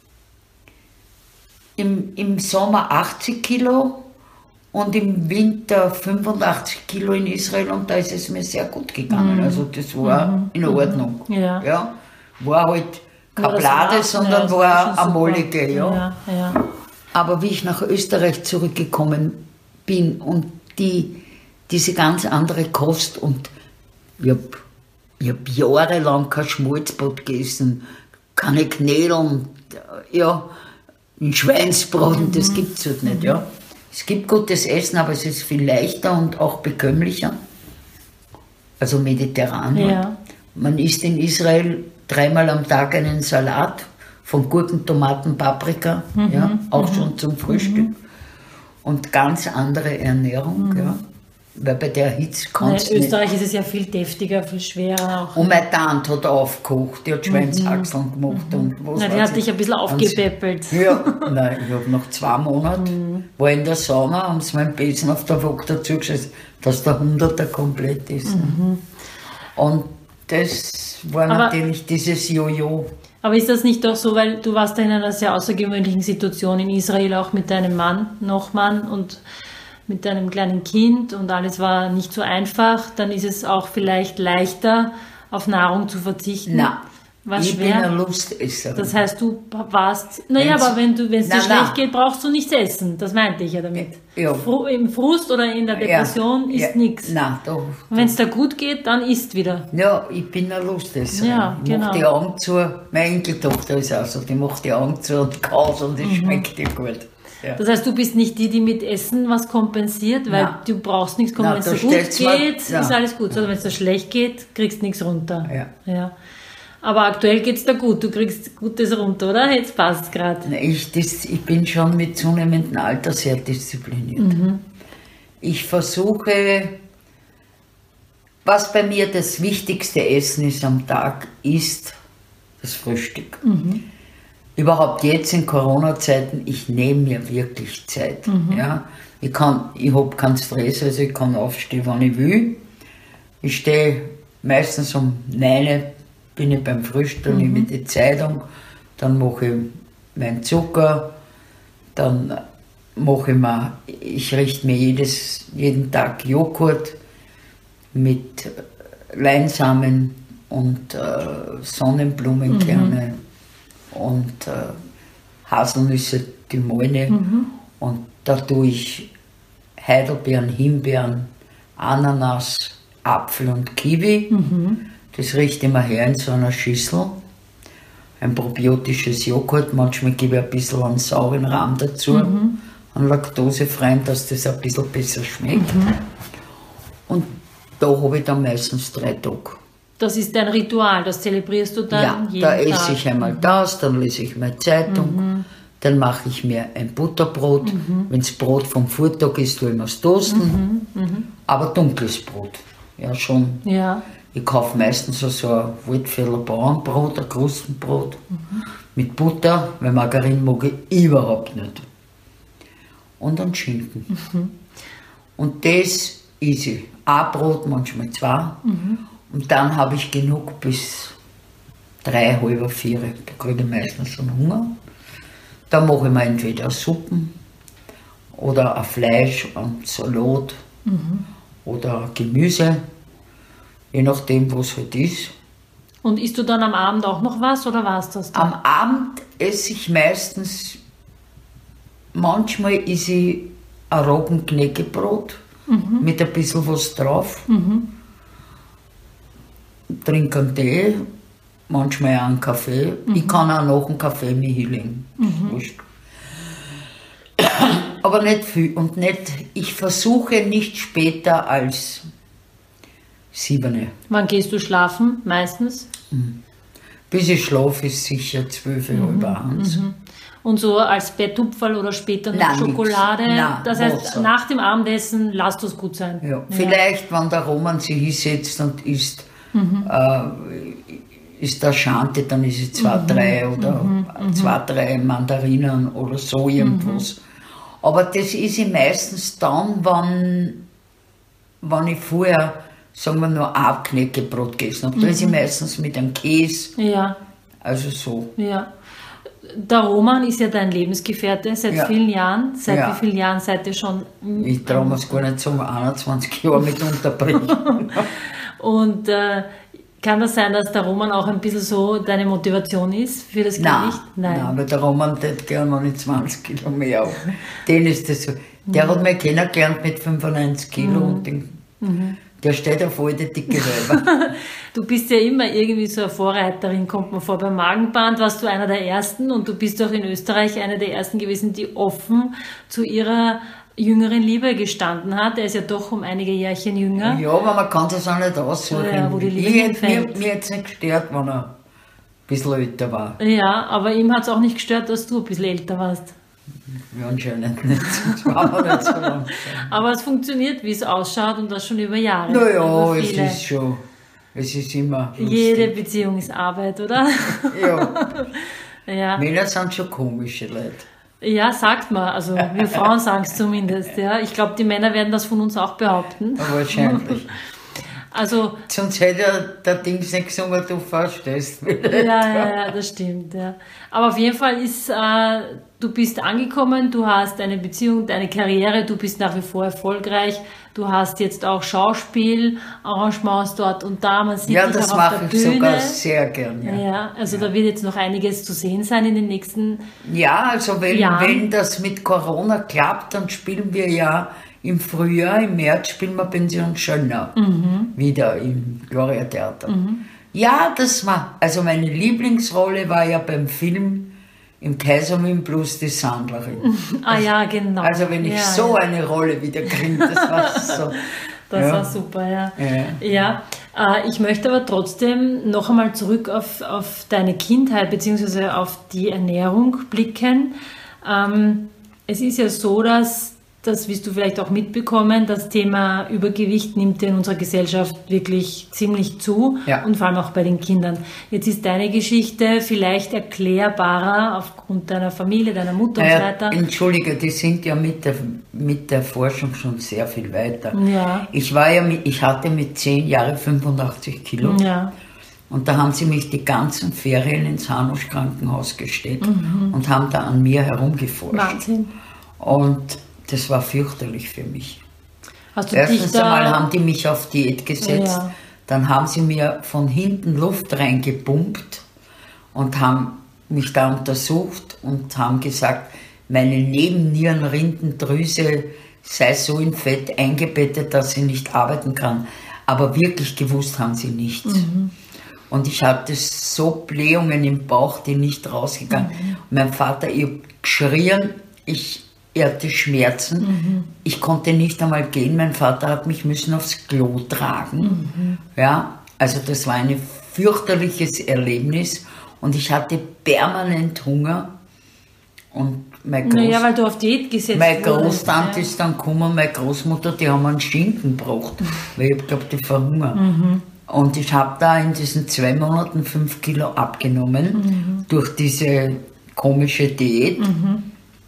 Im, Im Sommer achtzig Kilo und im Winter fünfundachtzig Kilo in Israel und da ist es mir sehr gut gegangen. Mhm. Also das war mhm. in Ordnung. Ja. Ja, war halt keine ja, Blade, war, sondern ja, war eine mollige. Ja. Ja, ja. Aber wie ich nach Österreich zurückgekommen bin und die, diese ganz andere Kost und ich habe ich hab jahrelang kein Schmalzbrot gegessen, keine Knädeln, ja, ein Schweinsbraten, mhm. das gibt es halt nicht, ja. Es gibt gutes Essen, aber es ist viel leichter und auch bekömmlicher. Also mediterran. Ja. Man isst in Israel dreimal am Tag einen Salat von Gurken, Tomaten, Paprika, mhm. ja, auch mhm. schon zum Frühstück. Mhm. Und ganz andere Ernährung, mhm. ja. Weil bei der Hitze kannst du In Österreich nicht. Ist es ja viel deftiger, viel schwerer. Auch. Und meine Tante hat aufgekocht, die hat Schweinshaxeln mhm. gemacht. Mhm. Und was Na, die hat dich ein bisschen aufgepäppelt. Ja, nein, ich habe nach zwei Monaten, mhm. war in der Sauna, haben sie meinen Besen auf der Wok dazu gesagt, dass der Hunderter komplett ist. Mhm. Und das war aber, natürlich dieses Jojo. Aber ist das nicht doch so, weil du warst da in einer sehr außergewöhnlichen Situation in Israel, auch mit deinem Mann, noch Mann und mit deinem kleinen Kind und alles war nicht so einfach, dann ist es auch vielleicht leichter, auf Nahrung zu verzichten. Nein, war ich schwer. bin ein Lustesser. Das heißt, du warst, naja, aber wenn du, wenn es dir nein, schlecht nein. geht, brauchst du nichts essen. Das meinte ich ja damit. Ja. Fru- Im Frust oder in der Depression ja. ist ja. nichts. Nein, doch. Wenn es dir gut geht, dann isst wieder. Ja, ich bin ein Lustesser. Ja, ich genau. mache die Augen zu, meine Enkeltochter ist auch so, die macht die Augen zu und kaut und es mhm. schmeckt dir gut. Ja. Das heißt, du bist nicht die, die mit Essen was kompensiert, weil Nein. du brauchst nichts kompensieren. Wenn es dir gut mal, geht, ja. ist alles gut. Oder wenn es dir schlecht geht, kriegst du nichts runter. Ja. Ja. Aber aktuell geht es dir gut, du kriegst Gutes runter, oder? Jetzt passt es gerade. Ich, das, ich bin schon mit zunehmendem Alter sehr diszipliniert. Mhm. Ich versuche, was bei mir das wichtigste Essen ist am Tag, ist das Frühstück. Mhm. Überhaupt jetzt in Corona-Zeiten, ich nehme mir wirklich Zeit. Mhm. Ja? Ich, kann, ich habe keinen Stress, also ich kann aufstehen, wann ich will. Ich stehe meistens um neun, bin ich beim Frühstück, dann mhm. nehme ich die Zeitung, dann mache ich meinen Zucker, dann mache ich mir, ich richte mir jedes, jeden Tag Joghurt mit Leinsamen und äh, Sonnenblumenkerne. Mhm. Und äh, Haselnüsse, die Mäune. Mhm. Und da tue ich Heidelbeeren, Himbeeren, Ananas, Apfel und Kiwi. Mhm. Das richte ich mir her in so einer Schüssel. Ein probiotisches Joghurt, manchmal gebe ich ein bisschen einen sauren Rahm dazu, mhm. einen laktosefreien, dass das ein bisschen besser schmeckt. Mhm. Und da habe ich dann meistens drei Tage. Das ist dein Ritual, das zelebrierst du dann Ja, jeden da Tag. esse ich einmal das, dann lese ich meine Zeitung, Mhm. dann mache ich mir ein Butterbrot. Wenn das Brot vom Vortag ist, tue ich mir das toasten, Mhm. aber dunkles Brot. Ja, schon. Ja. Ich kaufe meistens so, so ein Waldfelder Bauernbrot, ein Krustenbrot mit Butter, weil Margarine mag ich überhaupt nicht. Und dann Schinken. Und das easy. Ein Brot, manchmal zwei. Und dann habe ich genug bis drei, halb vier. Da kriege ich meistens schon Hunger. Da mache ich mir entweder Suppen oder ein Fleisch und Salat oder Gemüse, je nachdem, was halt ist. Und isst du dann am Abend auch noch was oder war es das dann? Am Abend esse ich meistens, manchmal esse ich ein Roggenknäckebrot mit ein bisschen was drauf. Trinke einen Tee, manchmal auch einen Kaffee. Ich kann auch nach dem Kaffee mich hinlegen. Wurscht. Aber nicht viel und nicht, ich versuche nicht später als sieben. Wann gehst du schlafen? Meistens? Bis ich schlafe, ist sicher zwölf, halb eins. Und so als Betthupferl oder später noch Nein, Schokolade? nix. Nein, das heißt, Wasser. nach dem Abendessen lasst es gut sein. Ja. Vielleicht, wenn der Roman sich hinsetzt und isst, äh, ist der Schante, dann ist es zwei, drei oder zwei, drei Mandarinen oder so irgendwas. Aber das ist ich meistens dann, wenn, wenn ich vorher, sagen wir nur, ein Knäckebrot gegessen habe. Da ist ich meistens mit einem Käse, Ja, also so. ja. Der Roman ist ja dein Lebensgefährte seit Ja. vielen Jahren. Seit Ja. wie vielen Jahren seid ihr schon? Ich traue mir es gar nicht sagen, einundzwanzig Jahre mit unterbrechen. Und äh, kann das sein, dass der Roman auch ein bisschen so deine Motivation ist für das Nein, Gewicht? nein, aber der Roman tät gerne noch nicht zwanzig Kilo mehr auf. Den ist das so. Der hat mich kennengelernt mit fünfundneunzig Kilo und den, der steht auf alte dicke Weiber. Du bist ja immer irgendwie so eine Vorreiterin, kommt mir vor. Beim Magenband warst du einer der Ersten und du bist auch in Österreich einer der Ersten gewesen, die offen zu ihrer jüngeren Liebe gestanden hat. Er ist ja doch um einige Jährchen jünger. Ja, aber man kann das auch nicht aussuchen. Ja, wo die Liebe ich hätte, mir hinfällt. mir hätte es nicht gestört, wenn er ein bisschen älter war. Ja, aber ihm hat es auch nicht gestört, dass du ein bisschen älter warst. Ja, anscheinend nicht. Das war aber nicht so lang. Aber es funktioniert, wie es ausschaut und das schon über Jahre. Naja, über es viele. ist schon, es ist immer lustig. Jede Beziehung ist Arbeit, oder? Ja, Ja. Männer sind schon komische Leute. Ja, sagt man. Also wir Frauen sagen es zumindest. Ja. Ich glaube, die Männer werden das von uns auch behaupten. Wahrscheinlich. Also, Sonst hätte ja der Dings nicht gesungen, du verstehst mich nicht. ja, ja, ja, das stimmt. Ja. Aber auf jeden Fall ist, äh, du bist angekommen, du hast eine Beziehung, deine Karriere, du bist nach wie vor erfolgreich. Du hast jetzt auch Schauspielarrangements dort und da, man sieht Ja, dich das auch auf mache der ich Bühne. sogar sehr gern. Ja, Ja, also da wird jetzt noch einiges zu sehen sein in den nächsten. ja also wenn, Ja. wenn das mit Corona klappt, dann spielen wir ja im Frühjahr, im März spielen wir Pension Schöner wieder im Gloria Theater. Ja, das war, also meine Lieblingsrolle war ja beim Film im Kaisermühlen plus die Sandlerin. Ah ja, genau. Also wenn ich ja, so ja. eine Rolle wieder kriege, das war so. Das ja. war super, ja. Ja. Ja, äh, ich möchte aber trotzdem noch einmal zurück auf, auf deine Kindheit bzw. auf die Ernährung blicken. Ähm, es ist ja so, dass, das wirst du vielleicht auch mitbekommen, das Thema Übergewicht nimmt ja in unserer Gesellschaft wirklich ziemlich zu Ja. und vor allem auch bei den Kindern. Jetzt ist deine Geschichte vielleicht erklärbarer aufgrund deiner Familie, deiner Mutter und so Naja, weiter. entschuldige, die sind ja mit der, mit der Forschung schon sehr viel weiter. Ja. Ich war ja mit, ich hatte mit zehn Jahren fünfundachtzig Kilo Ja. und da haben sie mich die ganzen Ferien ins Hanusch Krankenhaus gesteckt und haben da an mir herumgeforscht. Wahnsinn. Und das war fürchterlich für mich. Hast du dich Erstens da... einmal haben die mich auf Diät gesetzt, Ja. dann haben sie mir von hinten Luft reingepumpt und haben mich da untersucht und haben gesagt, meine Nebennierenrindendrüse sei so in Fett eingebettet, dass sie nicht arbeiten kann. Aber wirklich gewusst haben sie nichts. Und ich hatte so Blähungen im Bauch, die nicht rausgegangen. Und mein Vater, ich hab geschrien, ich er hatte Schmerzen. Ich konnte nicht einmal gehen. Mein Vater hat mich müssen aufs Klo tragen. Ja, Also das war ein fürchterliches Erlebnis und ich hatte permanent Hunger. Und mein Groß naja, weil du auf Diät gesetzt Meine wurdest, Großtante ja. ist dann gekommen, meine Großmutter, die haben einen Schinken gebracht, weil ich glaube, die verhungern. Mhm. Und ich habe da in diesen zwei Monaten fünf Kilo abgenommen, mhm. durch diese komische Diät. Mhm.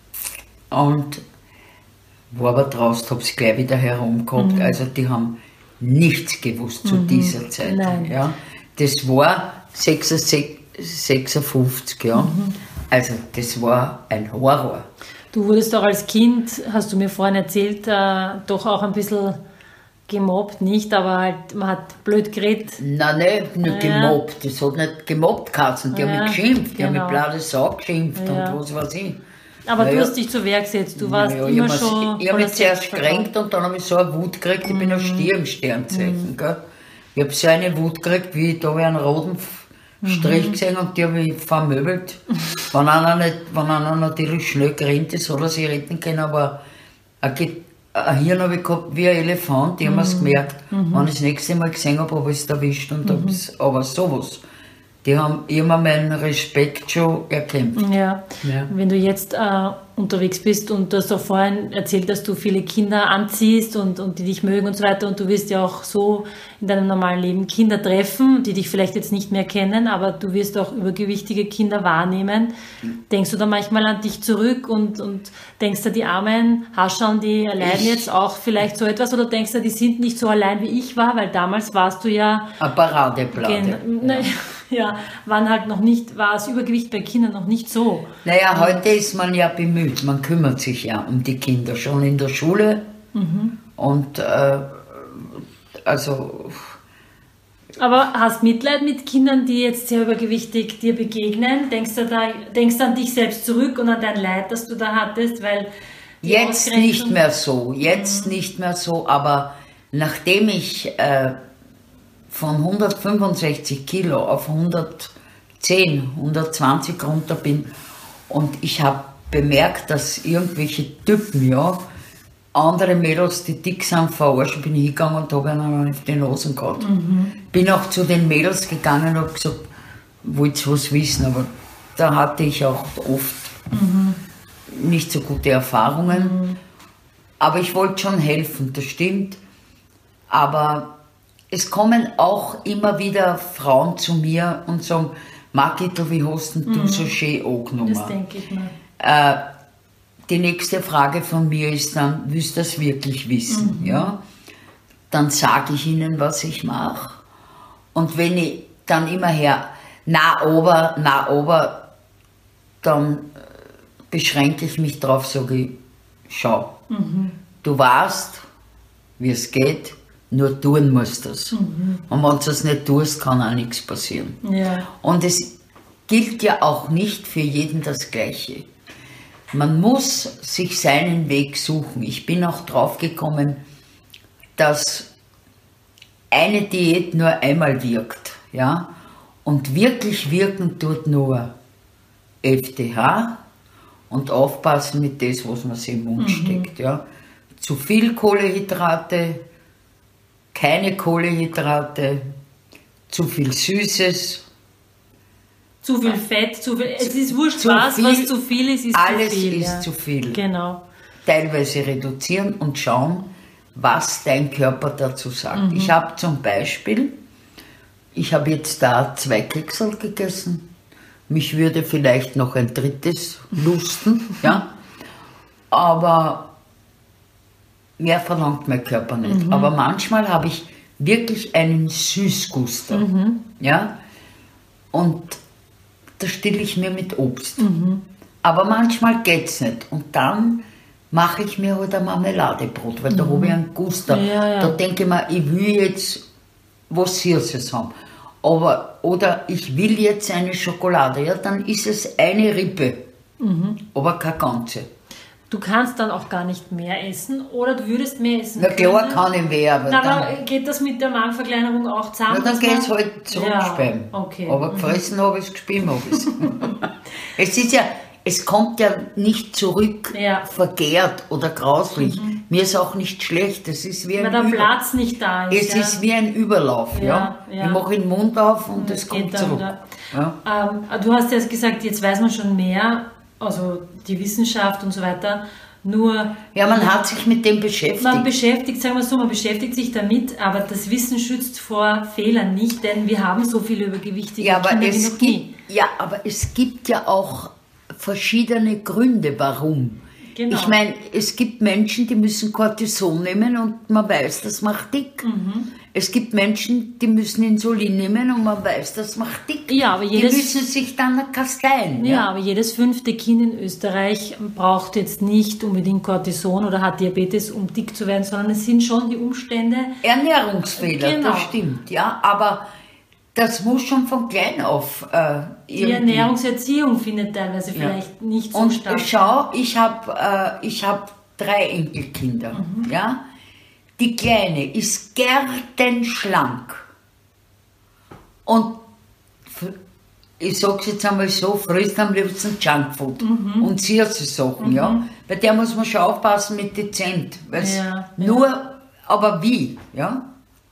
Und war aber draußen, habe es gleich wieder herumgehabt. Mhm. Also die haben nichts gewusst zu mhm. dieser Zeit. Nein. Ja. Das war sechsundfünfzig, ja. Mhm. Also das war ein Horror. Du wurdest auch als Kind, hast du mir vorhin erzählt, äh, doch auch ein bisschen gemobbt, nicht, aber halt, man hat blöd geredet. Nein, nicht nur ja. gemobbt, das hat nicht gemobbt geheißen, die ja, haben mich geschimpft, die genau. haben mich blöde Sau geschimpft ja. und was weiß ich. Aber naja. du hast dich zur Wehr gesetzt, du warst naja, immer ich schon... Ich habe mich zuerst gekränkt und dann habe ich so eine Wut gekriegt, ich mm. bin ein Stier im Sternzeichen. Mm. Gell? Ich habe so eine Wut gekriegt, wie da habe ich einen roten Strich gesehen und die habe ich vermöbelt. wenn, einer nicht, wenn einer natürlich schnell gerannt ist, hat er sich retten können, aber ein, ein Hirn habe ich gehabt wie ein Elefant, die haben es mhm. gemerkt. Mhm. Wenn ich das nächste Mal gesehen habe, habe ich es erwischt und mhm. aber sowas. Die haben immer meinen Respekt schon erkämpft. Ja. ja. Wenn du jetzt äh, unterwegs bist und du hast auch vorhin erzählt, dass du viele Kinder anziehst und, und die dich mögen und so weiter und du wirst ja auch so in deinem normalen Leben Kinder treffen, die dich vielleicht jetzt nicht mehr kennen, aber du wirst auch übergewichtige Kinder wahrnehmen. Mhm. Denkst du da manchmal an dich zurück und, und denkst du, die armen Haschern, die erleiden ich, jetzt auch vielleicht so etwas oder denkst du, die sind nicht so allein wie ich war, weil damals warst du ja... Ein Paradeplatte. Gen- ja. Ja, waren halt noch nicht, war das Übergewicht bei Kindern noch nicht so. Naja, heute ist man ja bemüht, man kümmert sich ja um die Kinder, schon in der Schule. Mhm. Und äh, also... Aber hast Mitleid mit Kindern, die jetzt sehr übergewichtig dir begegnen? Denkst du da, denkst du an dich selbst zurück und an dein Leid, das du da hattest? Weil jetzt nicht mehr so, jetzt mhm. nicht mehr so, aber nachdem ich... Äh, von hundertfünfundsechzig Kilo auf hundertzehn, hundertzwanzig runter bin und ich habe bemerkt, dass irgendwelche Typen, ja, andere Mädels, die dick sind, verarschen, bin ich hingegangen und habe ihnen auf die Nase gehauen. Mhm. Bin auch zu den Mädels gegangen und habe gesagt, wollt ihr was wissen, aber da hatte ich auch oft mhm. nicht so gute Erfahrungen. Mhm. Aber ich wollte schon helfen, das stimmt, aber es kommen auch immer wieder Frauen zu mir und sagen, Margitl, wie hast denn du mhm. so schön angenommen? Das denke ich mal. Äh, die nächste Frage von mir ist dann, willst du das wirklich wissen? Mhm. Ja? Dann sage ich ihnen, was ich mache. Und wenn ich dann immer her, na aber, na aber, dann beschränke ich mich drauf, sage ich, schau, mhm. du weißt, wie es geht, nur tun musst du es. Mhm. Und wenn du es nicht tust, kann auch nichts passieren. Ja. Und es gilt ja auch nicht für jeden das Gleiche. Man muss sich seinen Weg suchen. Ich bin auch drauf gekommen, dass eine Diät nur einmal wirkt. Ja? Und wirklich wirken tut nur F D H und aufpassen mit dem, was man sich im Mund mhm. steckt. Ja? Zu viel Kohlenhydrate, keine Kohlenhydrate, zu viel Süßes. Zu viel Fett, zu viel. Es ist wurscht, was, viel, was zu viel ist, ist alles zu viel. Alles ist ja. zu viel. Genau. Teilweise reduzieren und schauen, was dein Körper dazu sagt. Mhm. Ich habe zum Beispiel, ich habe jetzt da zwei Keksel gegessen. Mich würde vielleicht noch ein drittes lusten, ja. Aber mehr verlangt mein Körper nicht. Mhm. Aber manchmal habe ich wirklich einen Süßguster. Mhm. Ja? Und das stille ich mir mit Obst. Mhm. Aber manchmal geht es nicht. Und dann mache ich mir halt ein Marmeladebrot, weil mhm. da habe ich einen Guster. Ja, ja. Da denke ich mir, ich will jetzt was Süßes haben. Aber, oder ich will jetzt eine Schokolade. Ja, dann ist es eine Rippe, mhm. aber keine ganze. Du kannst dann auch gar nicht mehr essen oder du würdest mehr essen Na klar können. Kann ich mehr, aber Na, dann... Aber geht das mit der Magenverkleinerung auch zusammen? Na, dann geht es halt zurückspeiben. Ja, okay. Aber gefressen mhm. habe ich es, gespielt habe ich es. Es ist ja, es kommt ja nicht zurück ja. vergehrt oder grauslich. Mhm. Mir ist auch nicht schlecht. Das ist wie ein Weil der Über- Platz nicht da ist. Es ja. ist wie ein Überlauf. Ja, Ja, ja. Ich mache den Mund auf und Das es kommt geht dann zurück. wieder. Ja. Ähm, du hast jetzt gesagt, jetzt weiß man schon mehr, also die Wissenschaft und so weiter. Nur ja, man hat sich mit dem beschäftigt. man beschäftigt, sagen wir so, man beschäftigt sich damit, aber das Wissen schützt vor Fehlern nicht, denn wir haben so viele übergewichtige ja, aber Kinder wie es noch nie. gibt, ja, aber es gibt ja auch verschiedene Gründe, warum. Genau. Ich meine, es gibt Menschen, die müssen Cortison nehmen und man weiß, das macht dick. Mhm. Es gibt Menschen, die müssen Insulin nehmen und man weiß, das macht dick. Ja, aber jedes- die müssen sich dann kasteien. Ja, aber jedes fünfte Kind in Österreich braucht jetzt nicht unbedingt Cortison oder hat Diabetes, um dick zu werden, sondern es sind schon die Umstände. Ernährungsfehler, Genau. das stimmt, ja, aber das muss schon von klein auf äh, Die irgendwie. Ernährungserziehung findet teilweise Ja. vielleicht nicht so Und statt. schau, ich habe äh, ich hab drei Enkelkinder, Mhm. ja. Die Kleine ist gärtenschlank und f- ich sag's jetzt einmal so, frisst am liebsten Junkfood Mhm. und süße Sachen, ja. Bei der muss man schon aufpassen mit dezent, weil's Ja, nur, aber wie, ja.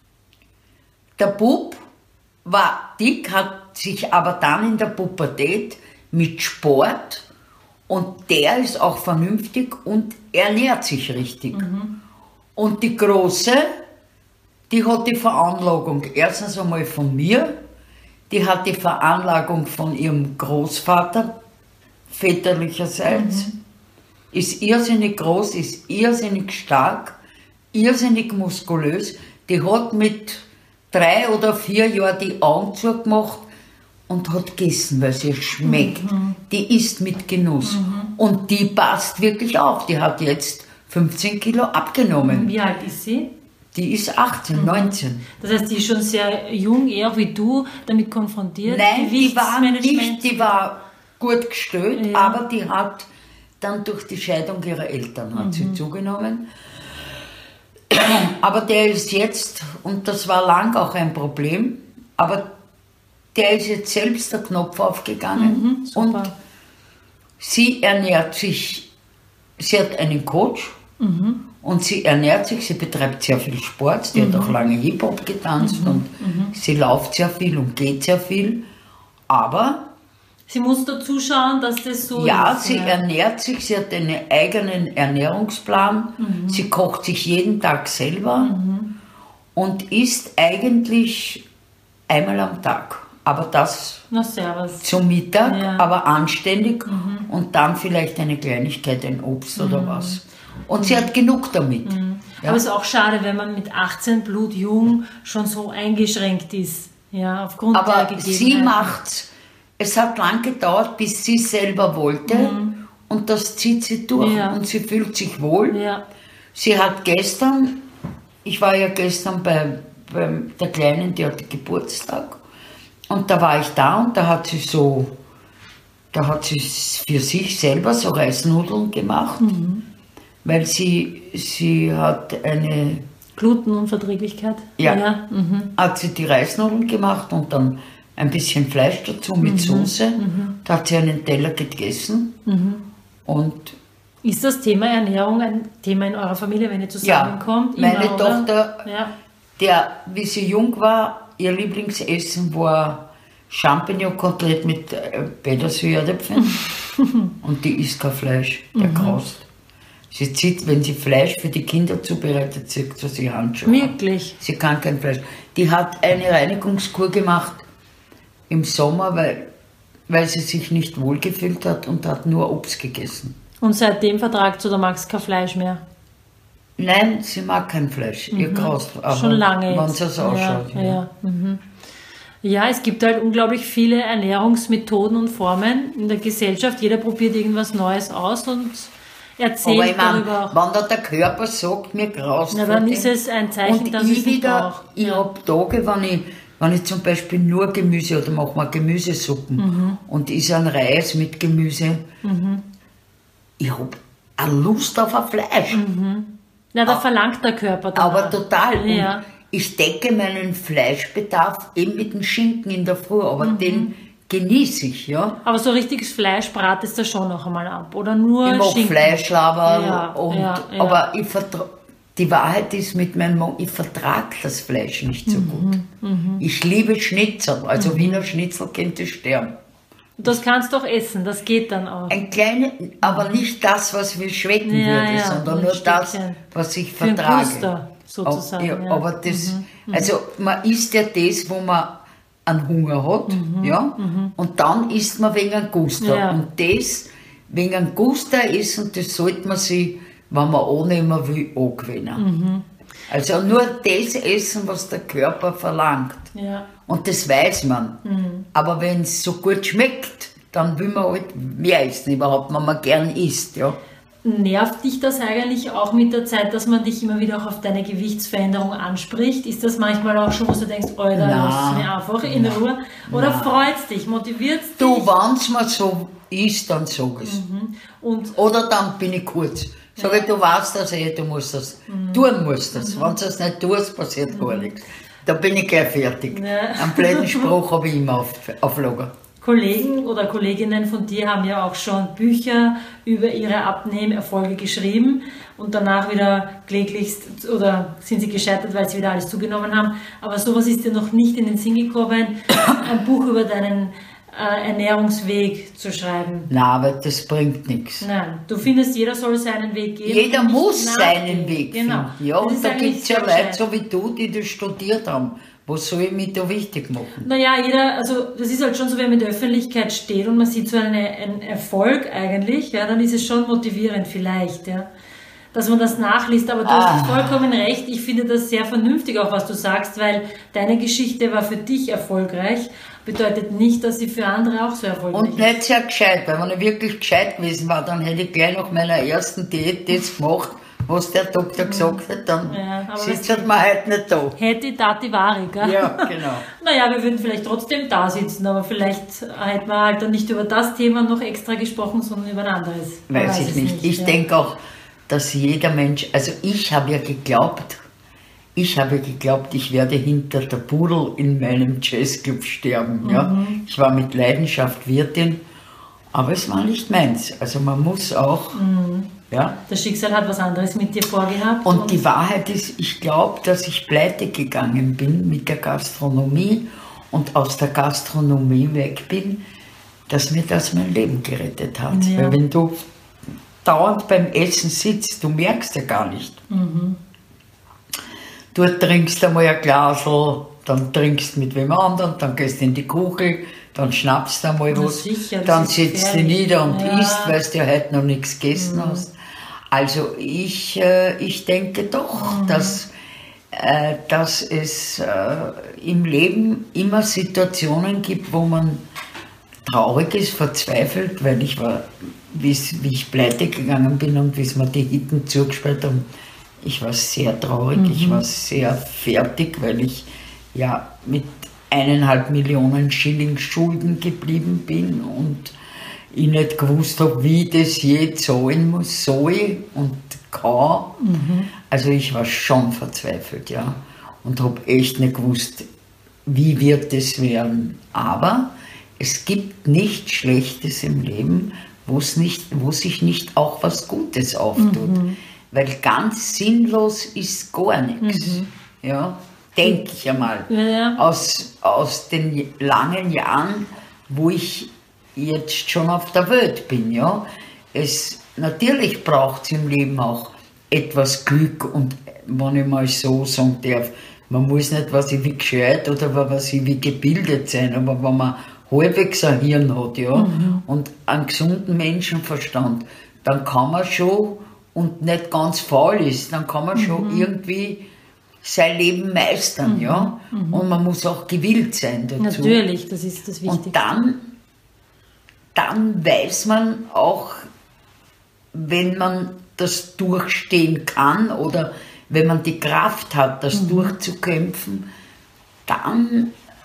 Der Bub war dick, hat sich aber dann in der Pubertät mit Sport und der ist auch vernünftig und ernährt sich richtig. Und die Große, die hat die Veranlagung erstens einmal von mir, die hat die Veranlagung von ihrem Großvater väterlicherseits, ist irrsinnig groß, ist irrsinnig stark, irrsinnig muskulös, die hat mit drei oder vier Jahren die Augen zugemacht und hat gegessen, weil sie schmeckt. Die isst mit Genuss. Und die passt wirklich auf. Die hat jetzt fünfzehn Kilo abgenommen. Wie alt ist sie? Die ist achtzehn, neunzehn. Das heißt, die ist schon sehr jung, eher wie du, damit konfrontiert. Nein, die war Gewichtsmanagement- nicht, die war gut gestellt, Ja. aber die hat dann durch die Scheidung ihrer Eltern hat sie zugenommen. Aber der ist jetzt, und das war lang auch ein Problem, aber der ist jetzt selbst der Knopf aufgegangen Mhm, super. und sie ernährt sich, sie hat einen Coach Mhm. und sie ernährt sich, sie betreibt sehr viel Sport, sie hat auch lange Hip-Hop getanzt und sie läuft sehr viel und geht sehr viel, aber Sie muss dazu schauen, dass das so ja, ist. sie ernährt sich, sie hat einen eigenen Ernährungsplan, sie kocht sich jeden Tag selber und isst eigentlich einmal am Tag. Aber das Na, servus. zum Mittag, Ja. aber anständig und dann vielleicht eine Kleinigkeit, ein Obst oder was. Und sie hat genug damit. Ja. Aber es ist auch schade, wenn man mit achtzehn blutjung schon so eingeschränkt ist. Ja, aufgrund der Aber Gegebenheiten. sie macht's. Es hat lang gedauert, bis sie selber wollte und das zieht sie durch Ja. und sie fühlt sich wohl. Ja. Sie hat gestern, ich war ja gestern bei, bei der Kleinen, die hatte Geburtstag und da war ich da und da hat sie so, da hat sie für sich selber so Reisnudeln gemacht, weil sie, sie hat eine, Glutenunverträglichkeit. Ja. Ja. Mhm. hat sie die Reisnudeln gemacht und dann ein bisschen Fleisch dazu mit Soße. Da hat sie einen Teller gegessen und Ist das Thema Ernährung ein Thema in eurer Familie, wenn ihr zusammenkommt? Ja, meine Immer, oder? Tochter, Ja. der, wie sie jung war, ihr Lieblingsessen war Champignon-Kotelett mit äh, Petersilie-Erdäpfeln. Und die isst kein Fleisch, der graust. Sie zieht, wenn sie Fleisch für die Kinder zubereitet, zieht sie sich Handschuhe. Wirklich? Sie kann kein Fleisch. Die hat eine Reinigungskur gemacht im Sommer, weil, weil sie sich nicht wohlgefühlt hat und hat nur Obst gegessen. Und seitdem vertragt oder magst kein Fleisch mehr? Nein, sie mag kein Fleisch. Ihr graust. Aber Schon lange Wenn jetzt. sie so ausschaut. Ja, ja. Mhm. Ja, es gibt halt unglaublich viele Ernährungsmethoden und Formen in der Gesellschaft. Jeder probiert irgendwas Neues aus und erzählt Aber ich meine, darüber auch. wenn da der Körper sagt, mir graust Na, vor dann dem. ist es ein Zeichen, und dass ich es nicht wieder, braucht. ich Ja. habe Tage, wenn ich, wenn ich zum Beispiel nur Gemüse oder mache mal Gemüsesuppen Mhm. und is ein Reis mit Gemüse, ich habe eine Lust auf ein Fleisch. Ja, da verlangt der Körper danach. Aber total. Ja. Und ich decke meinen Fleischbedarf eben mit dem Schinken in der Früh, aber den genieße ich, ja. Aber so richtiges Fleisch bratest du schon noch einmal ab, oder nur Ich mag Schinken? Fleischlaberl, Ja, und, ja, ja. aber ich vertra- die Wahrheit ist mit meinem Mann, ich vertrage das Fleisch nicht so gut. Mhm. Ich liebe Schnitzel, also Wiener Schnitzel könnte sterben. Das kannst du auch essen, das geht dann auch. Ein kleines, aber nicht das, was mir schmecken Ja, würde, ja, sondern ein nur das, Stückchen. was ich Für den vertrage. Guster, sozusagen. Ja, ja. aber das, also man isst ja das, wo man einen Hunger hat, ja, und dann isst man wegen einem Guster. Ja. Und das wegen einem Guster ist, und das sollte man sich, wenn man annehmen will, angewöhnen. Also nur das essen, was der Körper verlangt. Ja. Und das weiß man. Aber wenn es so gut schmeckt, dann will man halt mehr essen überhaupt, wenn man gern isst, ja. Nervt dich das eigentlich auch mit der Zeit, dass man dich immer wieder auch auf deine Gewichtsveränderung anspricht? Ist das manchmal auch schon, wo du denkst, Alter, lass mir einfach in Ruhe? Oder freut es dich, motiviert es dich? Du, wenn es mir so ist, dann sag es. Und Oder dann bin ich kurz. Sag ich, du weißt das eh, du musst das tun musst das. Wenn du das nicht tust, passiert gar nichts. Da bin ich gleich fertig. Ja. Einen blöden Spruch habe ich immer auf, auf Lager. Kollegen oder Kolleginnen von dir haben ja auch schon Bücher über ihre Abnehmerfolge geschrieben und danach wieder kläglichst oder sind sie gescheitert, weil sie wieder alles zugenommen haben. Aber sowas ist dir noch nicht in den Sinn gekommen, ein Buch über deinen äh, Ernährungsweg zu schreiben. Nein, aber das bringt nichts. Nein, du findest, jeder soll seinen Weg gehen. Jeder und nicht muss nachdenken. seinen Weg Genau. finden. Ja, Das und ist da eigentlich gibt es ja sehr Leute gescheit. so wie du, die das studiert haben. Was soll ich mich da wichtig machen? Naja, jeder, also das ist halt schon so, wenn man in der Öffentlichkeit steht und man sieht so eine, einen Erfolg eigentlich, ja, dann ist es schon motivierend vielleicht, ja, dass man das nachliest. Aber du Ah. hast vollkommen recht, ich finde das sehr vernünftig auch, was du sagst, weil deine Geschichte war für dich erfolgreich, bedeutet nicht, dass sie für andere auch so erfolgreich Und nicht sehr gescheit, weil wenn ich wirklich gescheit gewesen war, dann hätte ich gleich nach meiner ersten Diät das gemacht, was der Doktor gesagt hat, dann Ja, aber sitzt man heute nicht da. Hätte Dati Vari, gell? Ja, genau. Naja, wir würden vielleicht trotzdem da sitzen, aber vielleicht hätten wir halt dann nicht über das Thema noch extra gesprochen, sondern über ein anderes. Man Weiß ich es nicht. Ich ja. denke auch, dass jeder Mensch, also ich habe ja geglaubt, ich habe geglaubt, ich werde hinter der Pudel in meinem Jazzclub sterben. Ja? Mhm. Ich war mit Leidenschaft Wirtin, aber es war nicht meins. Also man muss auch, Mhm. ja. Das Schicksal hat was anderes mit dir vorgehabt. Und die Wahrheit ist, ich glaube, dass ich pleite gegangen bin mit der Gastronomie und aus der Gastronomie weg bin, dass mir das mein Leben gerettet hat. Ja. Weil wenn du dauernd beim Essen sitzt, du merkst ja gar nicht. Mhm. Du trinkst einmal ein Glasl, dann trinkst mit wem anderen, dann gehst du in die Küche, dann schnappst du einmal Na was, sicher, das dann ist sitzt du gefährlich. nieder und Ja. isst, weil du ja heute noch nichts gegessen Mhm. hast. Also ich, äh, ich denke doch, Mhm. dass, äh, dass es äh, im Leben immer Situationen gibt, wo man traurig ist, verzweifelt, weil ich war, wie ich pleite gegangen bin und wie es mir die Hitten zugespielt haben, ich war sehr traurig, Mhm. ich war sehr fertig, weil ich ja mit eineinhalb Millionen Schilling Schulden geblieben bin und ich nicht gewusst habe, wie ich das je zahlen muss, soll und kann. Mhm. Also ich war schon verzweifelt, ja, und habe echt nicht gewusst, wie wird es werden. Aber es gibt nichts Schlechtes im Leben, wo's nicht, wo sich nicht auch was Gutes auftut. Mhm. Weil ganz sinnlos ist gar nichts. Mhm. Ja, denke ich einmal. Ja, ja. Aus, aus den langen Jahren, wo ich jetzt schon auf der Welt bin. Ja. Es, natürlich braucht es im Leben auch etwas Glück und, wenn ich mal so sagen darf, man muss nicht, was ich wie gescheit oder was ich wie gebildet sein, aber wenn man halbwegs ein Hirn hat, ja, Mhm. und einen gesunden Menschenverstand, dann kann man schon, und nicht ganz faul ist, dann kann man schon irgendwie sein Leben meistern, Mhm. ja. Mhm. Und man muss auch gewillt sein dazu. Natürlich, das ist das Wichtigste. Und dann, dann weiß man auch, wenn man das durchstehen kann oder wenn man die Kraft hat, das Mhm. durchzukämpfen, dann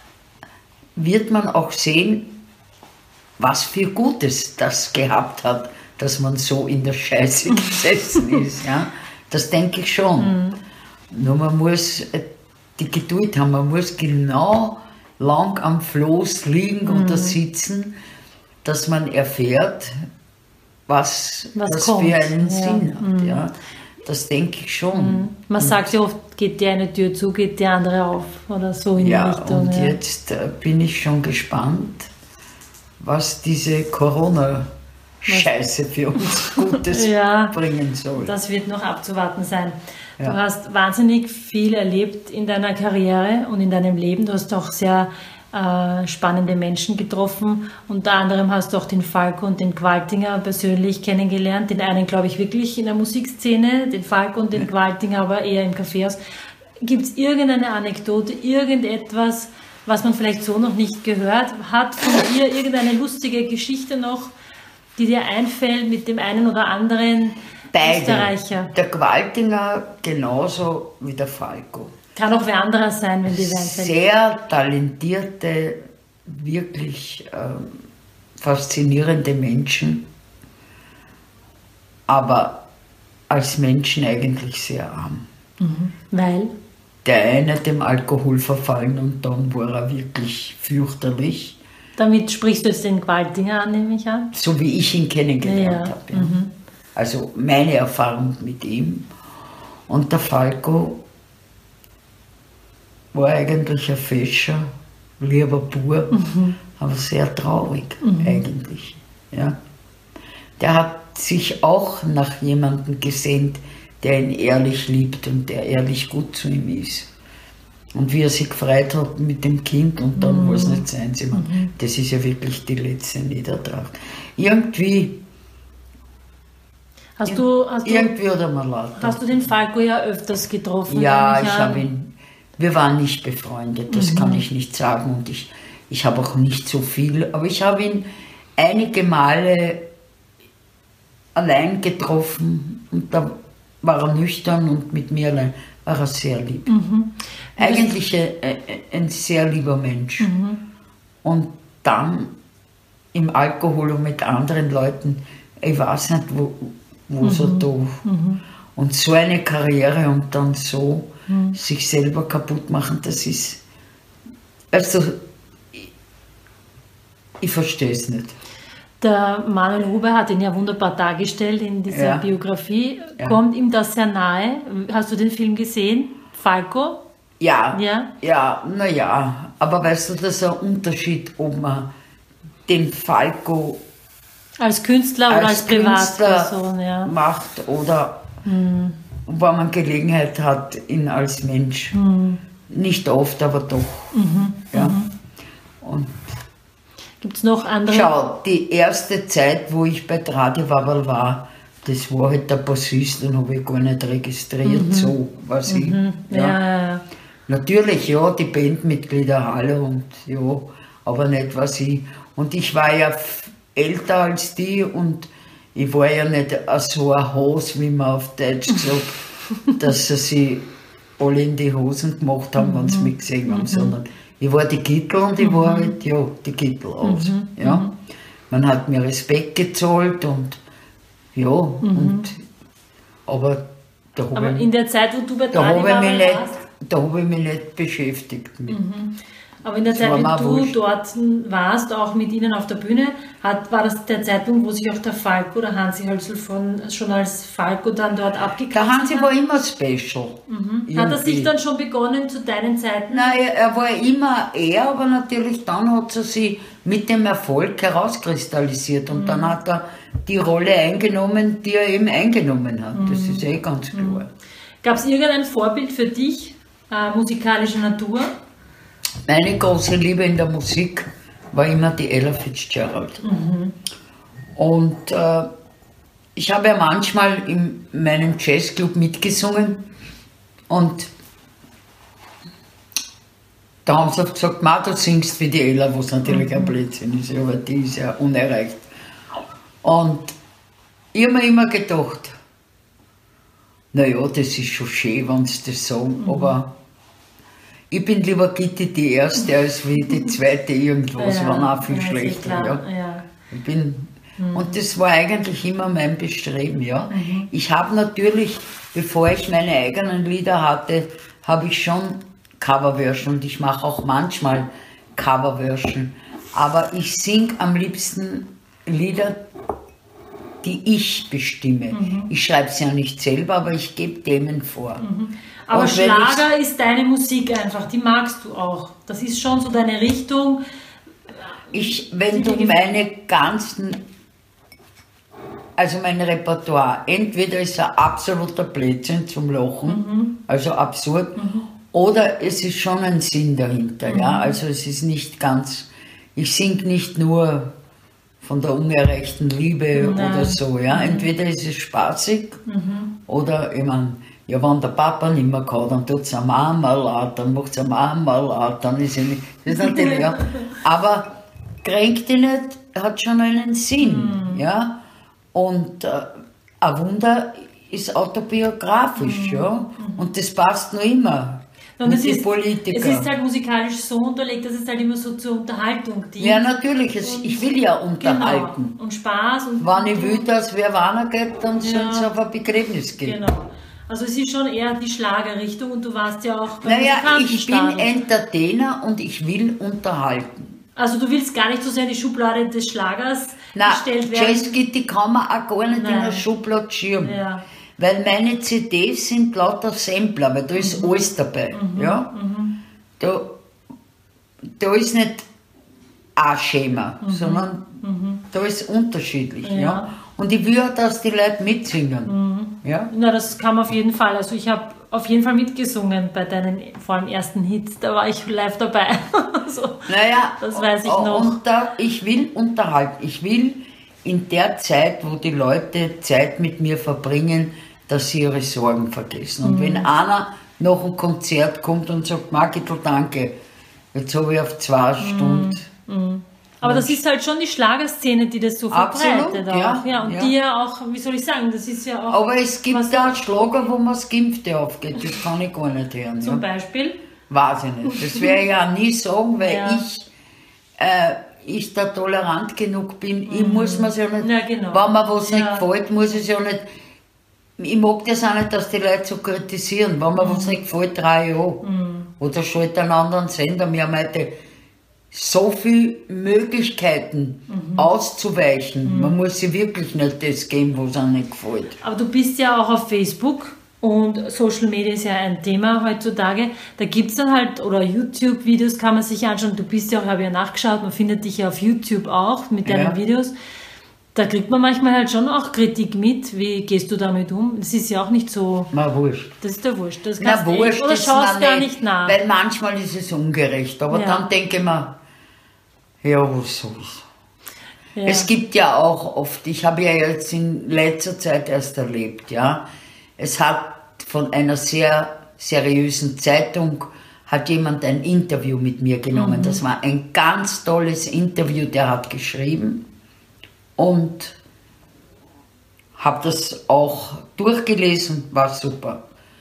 wird man auch sehen, was für Gutes das gehabt hat, dass man so in der Scheiße gesessen ist. Ja? Das denke ich schon. Mhm. Nur man muss äh, die Geduld haben, man muss genau lang am Floß liegen mhm. oder sitzen, dass man erfährt, was, was das kommt. Für einen ja. Sinn hat. Mhm. Ja. Das denke ich schon. Mhm. Man und sagt ja oft, geht die eine Tür zu, geht die andere auf oder so in ja, die Richtung. Und ja. jetzt äh, bin ich schon gespannt, was diese Corona-Scheiße für uns Gutes ja, bringen soll. Das wird noch abzuwarten sein. Ja. Du hast wahnsinnig viel erlebt in deiner Karriere und in deinem Leben. Du hast auch sehr äh, spannende Menschen getroffen. Unter anderem hast du auch den Falco und den Gwaltinger persönlich kennengelernt. Den einen, glaube ich, wirklich in der Musikszene, den Falco und den ja. Gwaltinger aber eher im Kaffeehaus. Gibt es irgendeine Anekdote, irgendetwas, was man vielleicht so noch nicht gehört hat von dir? Irgendeine lustige Geschichte noch, die dir einfällt mit dem einen oder anderen Beide. Österreicher? Der Gwaltinger genauso wie der Falco. Kann auch wer anderer sein, wenn die einfällt. Sehr talentierte, wirklich äh, faszinierende Menschen, aber als Menschen eigentlich sehr arm. Mhm. Weil? Der eine dem Alkohol verfallen und dann war er wirklich fürchterlich. Damit sprichst du jetzt den Gwaltinger an, nehme ich an? So wie ich ihn kennengelernt ja. habe. Ja. Mhm. Also meine Erfahrung mit ihm. Und der Falco war eigentlich ein Fischer, lieber Bub, mhm. aber sehr traurig mhm. eigentlich. Ja. Der hat sich auch nach jemandem gesehnt, der ihn ehrlich liebt und der ehrlich gut zu ihm ist. Und wie er sich gefreut hat mit dem Kind und dann mhm. war es nicht sein. Sie mhm. Das ist ja wirklich die letzte Niedertracht. Irgendwie, hast du, hast irgendwie oder mal laut. Hast du den Falco ja öfters getroffen? Ja, ich habe ihn, wir waren nicht befreundet, das mhm. kann ich nicht sagen und ich, ich habe auch nicht so viel, aber ich habe ihn einige Male allein getroffen und da war er nüchtern und mit mir allein war er sehr lieb. Mhm. Eigentlich ein, ein sehr lieber Mensch. Mhm. Und dann im Alkohol und mit anderen Leuten, ich weiß nicht, wo, wo mhm. so da. Mhm. Und so eine Karriere und dann so mhm. sich selber kaputt machen, das ist, also ich, ich verstehe es nicht. Der Manuel Huber hat ihn ja wunderbar dargestellt in dieser ja. Biografie. Ja. Kommt ihm das sehr nahe? Hast du den Film gesehen? Falco? Ja, ja, ja, naja. Aber weißt du, das ist ein Unterschied, ob man den Falco als Künstler oder als, als Privatperson ja. macht oder hm. wo man Gelegenheit hat, ihn als Mensch. Hm. Nicht oft, aber doch. Mhm. Ja. Mhm. Und gibt es noch andere? Schau, die erste Zeit, wo ich bei Radio Wabel war, das war halt der Bassist, den habe ich gar nicht registriert, mhm. so was mhm. ich. Ja. Ja, ja. Natürlich, ja, die Bandmitglieder alle und ja, aber nicht was ich. Und ich war ja älter als die und ich war ja nicht so ein Hose, wie man auf Deutsch sagt, dass sie sich alle in die Hosen gemacht haben, mhm. wenn sie mich gesehen haben, mhm. sondern ich war die Kittel und ich mhm. war halt, ja, die Kittel aus. Mhm. Ja. Mhm. Man hat mir Respekt gezollt und ja, mhm. und, aber da Aber ich, in der Zeit, wo du bei da Radio habe ich, mich nicht, warst, da hab ich mich nicht beschäftigt mit. Mhm. Aber in der Zeit, wo du wurscht. dort warst, auch mit ihnen auf der Bühne, hat, war das der Zeitpunkt, wo sich auch der Falco, der Hansi Hölzl von, schon als Falco dann dort abgekapselt hat? Der Hansi hat? war immer special. Mhm. Hat er sich dann schon begonnen zu deinen Zeiten? Nein, er war immer er, aber natürlich dann hat er sich mit dem Erfolg herauskristallisiert und mhm. dann hat er die Rolle eingenommen, die er eben eingenommen hat. Mhm. Das ist eh ganz klar. Mhm. Gab es irgendein Vorbild für dich, äh, musikalischer Natur? Meine große Liebe in der Musik war immer die Ella Fitzgerald. Mhm. Und äh, ich habe ja manchmal in meinem Jazzclub mitgesungen und da haben sie gesagt, Ma, du singst wie die Ella, was natürlich mhm. ein Blödsinn ist, aber die ist ja unerreicht. Und ich habe mir immer gedacht, naja, das ist schon schön, wenn sie das sagen, mhm. aber ich bin lieber Gitti die Erste als wie die Zweite irgendwas, ja, waren auch viel ja, schlechter. Ja. Ja. Ich bin, mhm. Und das war eigentlich immer mein Bestreben. Ja. Mhm. Ich habe natürlich, bevor ich meine eigenen Lieder hatte, habe ich schon Coverversion und ich mache auch manchmal Coverversion. Aber ich singe am liebsten Lieder, die ich bestimme. Mhm. Ich schreibe es ja nicht selber, aber ich gebe Themen vor. Mhm. Aber Schlager ist deine Musik einfach, die magst du auch. Das ist schon so deine Richtung. Ich, wenn du meine ganzen, also mein Repertoire, entweder ist ein absoluter Blödsinn zum Lachen, mhm. also absurd, mhm. oder es ist schon ein Sinn dahinter. Mhm. Ja? Also es ist nicht ganz, ich singe nicht nur von der ungerechten Liebe Nein. oder so. Ja? Entweder ist es spaßig mhm. oder ich mein, ja, wenn der Papa nicht mehr kann, dann tut es eine Mama laut, dann macht es eine Mama laut, dann ist es nicht, das ist natürlich, ja. Aber kränkt dich nicht, hat schon einen Sinn, mm. ja. Und äh, ein Wunder ist autobiografisch, mm. ja. Und das passt noch immer. Und mit den Politikern. Es ist halt musikalisch so unterlegt, dass es halt immer so zur Unterhaltung dient. Ja, natürlich, es, ich will ja unterhalten. Genau. Und Spaß. Und wenn ich will, dass wer Warner geht, dann ja. soll es auf ein Begräbnis gehen. Genau. Also es ist schon eher die Schlagerrichtung und du warst ja auch beim Naja, ich bin Entertainer und ich will unterhalten. Also du willst gar nicht so sehr in die Schublade des Schlagers Nein, gestellt werden? Jazz geht, die kann man auch gar nicht Nein. in einer Schublade schirmen. Ja. Weil meine C Ds sind lauter Sampler, weil da ist mhm. alles dabei. Mhm. Ja? Mhm. Da, da ist nicht ein Schema, mhm. sondern mhm. da ist unterschiedlich. Ja. Ja? Und ich will auch, dass die Leute mitsingen. Mhm. Ja? Na, das kam auf jeden Fall. Also ich habe auf jeden Fall mitgesungen bei deinen vor allem ersten Hits. Da war ich live dabei. so, naja, das weiß ich noch. Und da, ich will unterhalten. Ich will in der Zeit, wo die Leute Zeit mit mir verbringen, dass sie ihre Sorgen vergessen. Und mhm. wenn einer nach einem Konzert kommt und sagt, Margitl, danke, jetzt habe ich auf zwei mhm. Stunden... Mhm. Aber das ist halt schon die Schlagerszene, die das so verbreitet. Auch. Ja, ja, und ja. die ja auch, wie soll ich sagen, das ist ja auch... Aber es gibt da Schlager, wo man das Gimpfte aufgeht, das kann ich gar nicht hören. Zum ja. Beispiel? Weiß ich nicht, das werde ich ja nie sagen, weil ja. ich, äh, ich da tolerant genug bin. Ich mhm. muss mir ja nicht, ja, genau. wenn mir was ja. nicht gefällt, muss ich ja nicht... Ich mag das auch nicht, dass die Leute so kritisieren. Wenn mir mhm. was nicht gefällt, drei Jahre. Mhm. Oder schalte einen anderen Sender. Wir haben heute so viele Möglichkeiten mhm. auszuweichen. Mhm. Man muss sich wirklich nicht das geben, was einem nicht gefällt. Aber du bist ja auch auf Facebook und Social Media ist ja ein Thema heutzutage. Da gibt es dann halt, oder YouTube-Videos kann man sich anschauen. Du bist ja auch, habe ja nachgeschaut, man findet dich ja auf YouTube auch mit deinen ja. Videos. Da kriegt man manchmal halt schon auch Kritik mit. Wie gehst du damit um? Das ist ja auch nicht so... Na, wurscht. Das ist ja wurscht. Das Na, wurscht. Oder schaust gar nicht nach. Weil manchmal ist es ungerecht. Aber ja. dann denke ich mir, ja, was soll's. Ja. Es gibt ja auch oft, ich habe ja jetzt in letzter Zeit erst erlebt, ja. Es hat von einer sehr seriösen Zeitung, hat jemand ein Interview mit mir genommen. Mhm. Das war ein ganz tolles Interview, der hat geschrieben. Und habe das auch durchgelesen, war super.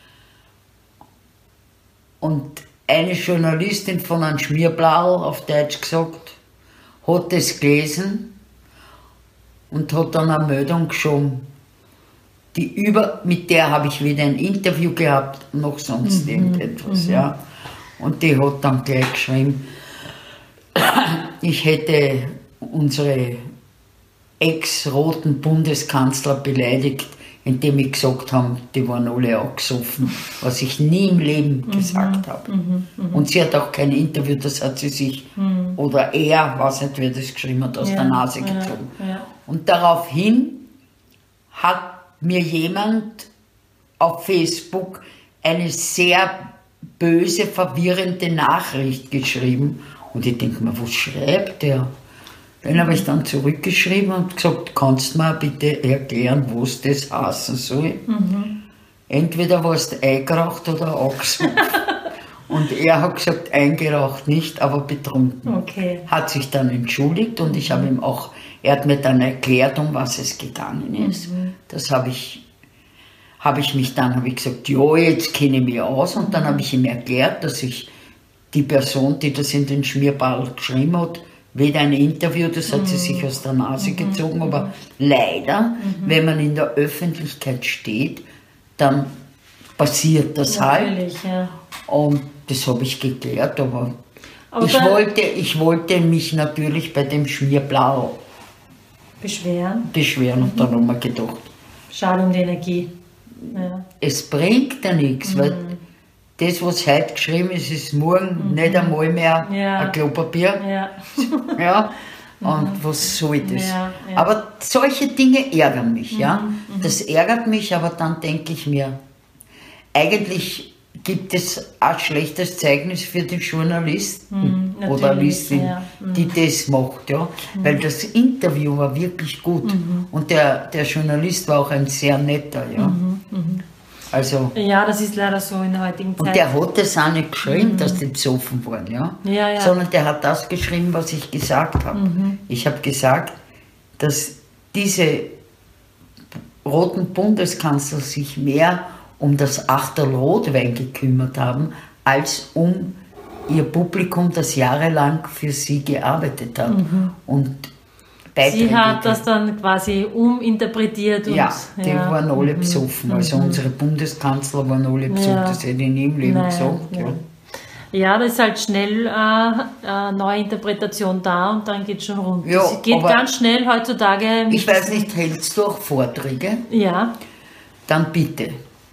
Und eine Journalistin von einem Schmierblau, auf Deutsch gesagt, hat das gelesen und hat dann eine Meldung geschoben, die über, mit der habe ich wieder ein Interview gehabt, noch sonst mhm. irgendetwas. Mhm. Ja. Und die hat dann gleich geschrieben, ich hätte unsere ex-roten Bundeskanzler beleidigt, indem ich gesagt habe, die waren alle angesoffen, was ich nie im Leben mhm. gesagt habe. Mhm. Mhm. Und sie hat auch kein Interview, das hat sie sich, mhm. oder er, weiß nicht, wer das geschrieben hat, aus ja. der Nase gezogen. Ja. Ja. Und daraufhin hat mir jemand auf Facebook eine sehr böse, verwirrende Nachricht geschrieben. Und ich denke mir, was schreibt der? Dann habe ich dann zurückgeschrieben und gesagt, kannst du mir bitte erklären, was das heißen soll? Mhm. Entweder warst du eingeraucht oder angesoffen. Und er hat gesagt, eingeraucht nicht, aber betrunken. Okay. Hat sich dann entschuldigt und ich habe ihm auch, er hat mir dann erklärt, um was es gegangen ist. Mhm. Das habe ich, habe ich mich dann, habe ich gesagt, ja, jetzt kenne ich mich aus. Und dann habe ich ihm erklärt, dass ich die Person, die das in den Schmierball geschrieben hat, weder ein Interview, das hat sie sich aus der Nase mhm. gezogen, aber leider, mhm. wenn man in der Öffentlichkeit steht, dann passiert das Natürlich, halt. Ja. Und das habe ich geklärt, aber... Aber ich, wollte, ich wollte mich natürlich bei dem Schmierblau beschweren. beschweren und dann haben wir gedacht, schade um die Energie. Ja. Es bringt ja nichts, Mhm. weil das, was heute geschrieben ist, ist morgen mhm. nicht einmal mehr Ja. ein Klopapier. Ja. Ja. Und was soll das? Ja, ja. Aber solche Dinge ärgern mich. Mhm. Ja? Das ärgert mich, aber dann denke ich mir, eigentlich gibt es ein schlechtes Zeugnis für den Journalisten Mhm, oder natürlich, Journalistin, ja. Mhm. die das macht. Ja? Weil das Interview war wirklich gut. Mhm. Und der, der Journalist war auch ein sehr netter. Ja? Mhm. Mhm. Also, Ja, das ist leider so in der heutigen Zeit. und der hat das auch nicht geschrieben, dass die besoffen waren, ja? Ja, ja. Sondern der hat das geschrieben, was ich gesagt habe. Mhm. Ich habe gesagt, dass diese roten Bundeskanzler sich mehr um das Achterl Rotwein gekümmert haben, als um ihr Publikum, das jahrelang für sie gearbeitet hat. Mhm. Und Beiträge Sie hat das dann quasi uminterpretiert. Und, ja, die ja. waren alle Mhm. besoffen. Also unsere Bundeskanzler waren alle besoffen, Ja. das hätte ich nie im Leben Nein, gesagt. ja. Ja. Ja, da ist halt schnell äh, eine neue Interpretation da und dann geht es schon rund. Ja, Es geht aber ganz schnell heutzutage. Ich weiß nicht, hältst du auch Vorträge? Ja, Dann bitte.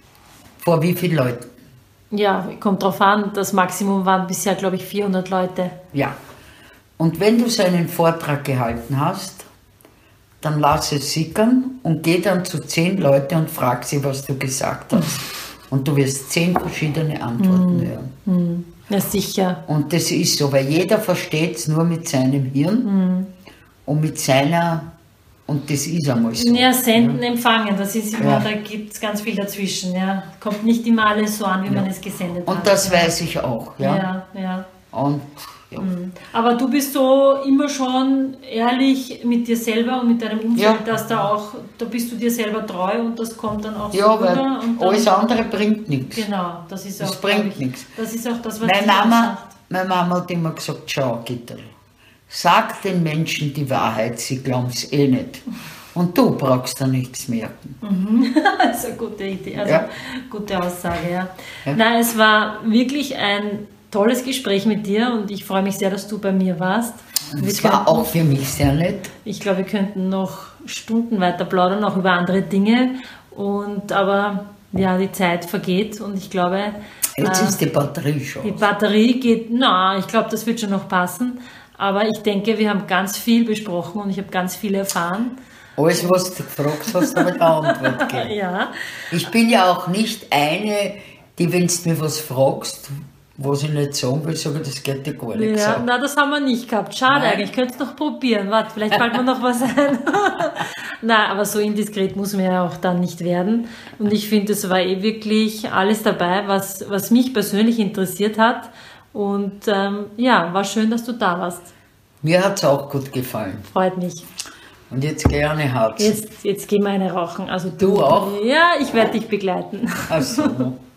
Vor wie vielen Leuten? ja, kommt drauf an. Das Maximum waren bisher, glaube ich, vierhundert Leute. Ja. Und wenn du so einen Vortrag gehalten hast, dann lass es sickern und geh dann zu zehn Leuten und frag sie, was du gesagt hast. Und du wirst zehn verschiedene Antworten Mhm. hören. Hm. Ja, sicher. Und das ist so, weil jeder versteht es nur mit seinem Hirn Mhm. und mit seiner, und das ist einmal so. Ja, senden, empfangen, das ist immer, Ja. da gibt es ganz viel dazwischen. Ja. Kommt nicht immer alles so an, wie man es gesendet hat. Und das ja. weiß ich auch. Ja. Ja, ja. Und ja. Aber du bist so immer schon ehrlich mit dir selber und mit deinem Umfeld, Ja. dass da auch, da bist du dir selber treu und das kommt dann auch Ja, so weil rüber. Und dann, alles andere bringt nichts. Genau, das ist auch, Das bringt glaub ich, nichts. Das ist auch das, was Meine dich Mama, ausmacht. meine Mama hat immer gesagt, schau Gitterl, sag den Menschen die Wahrheit, sie glauben es eh nicht. Und du brauchst da nichts merken. Das ist eine gute Idee, also Ja. gute Aussage, ja. Ja. Nein, es war wirklich ein tolles Gespräch mit dir und ich freue mich sehr, dass du bei mir warst. Wir Das war könnten- auch für mich sehr nett. Ich glaube, wir könnten noch Stunden weiter plaudern, auch über andere Dinge. Und, aber ja, die Zeit vergeht und ich glaube, Jetzt äh, ist die Batterie schon. die Batterie geht, na, ich glaube, das wird schon noch passen. Aber ich denke, wir haben ganz viel besprochen und ich habe ganz viel erfahren. Alles, was du gefragt hast, habe ich eine Antwort gegeben. Ja, Ich bin ja auch nicht eine, die, wenn du mir was fragst, was ich nicht sagen will, sage, das geht dir gar nicht. ja so. na, das haben wir nicht gehabt. Schade Nein. eigentlich, ich könnte es noch probieren. Warte, vielleicht fällt mir noch was ein. Nein, aber so indiskret muss man ja auch dann nicht werden. Und ich finde, es war eh wirklich alles dabei, was, was mich persönlich interessiert hat. Und ähm, ja, war schön, dass du da warst. Mir hat es auch gut gefallen. Freut mich. Und jetzt gerne Harz. Jetzt, jetzt gehen wir eine rauchen. Also Du auch? Ja, ich werde dich begleiten. Also.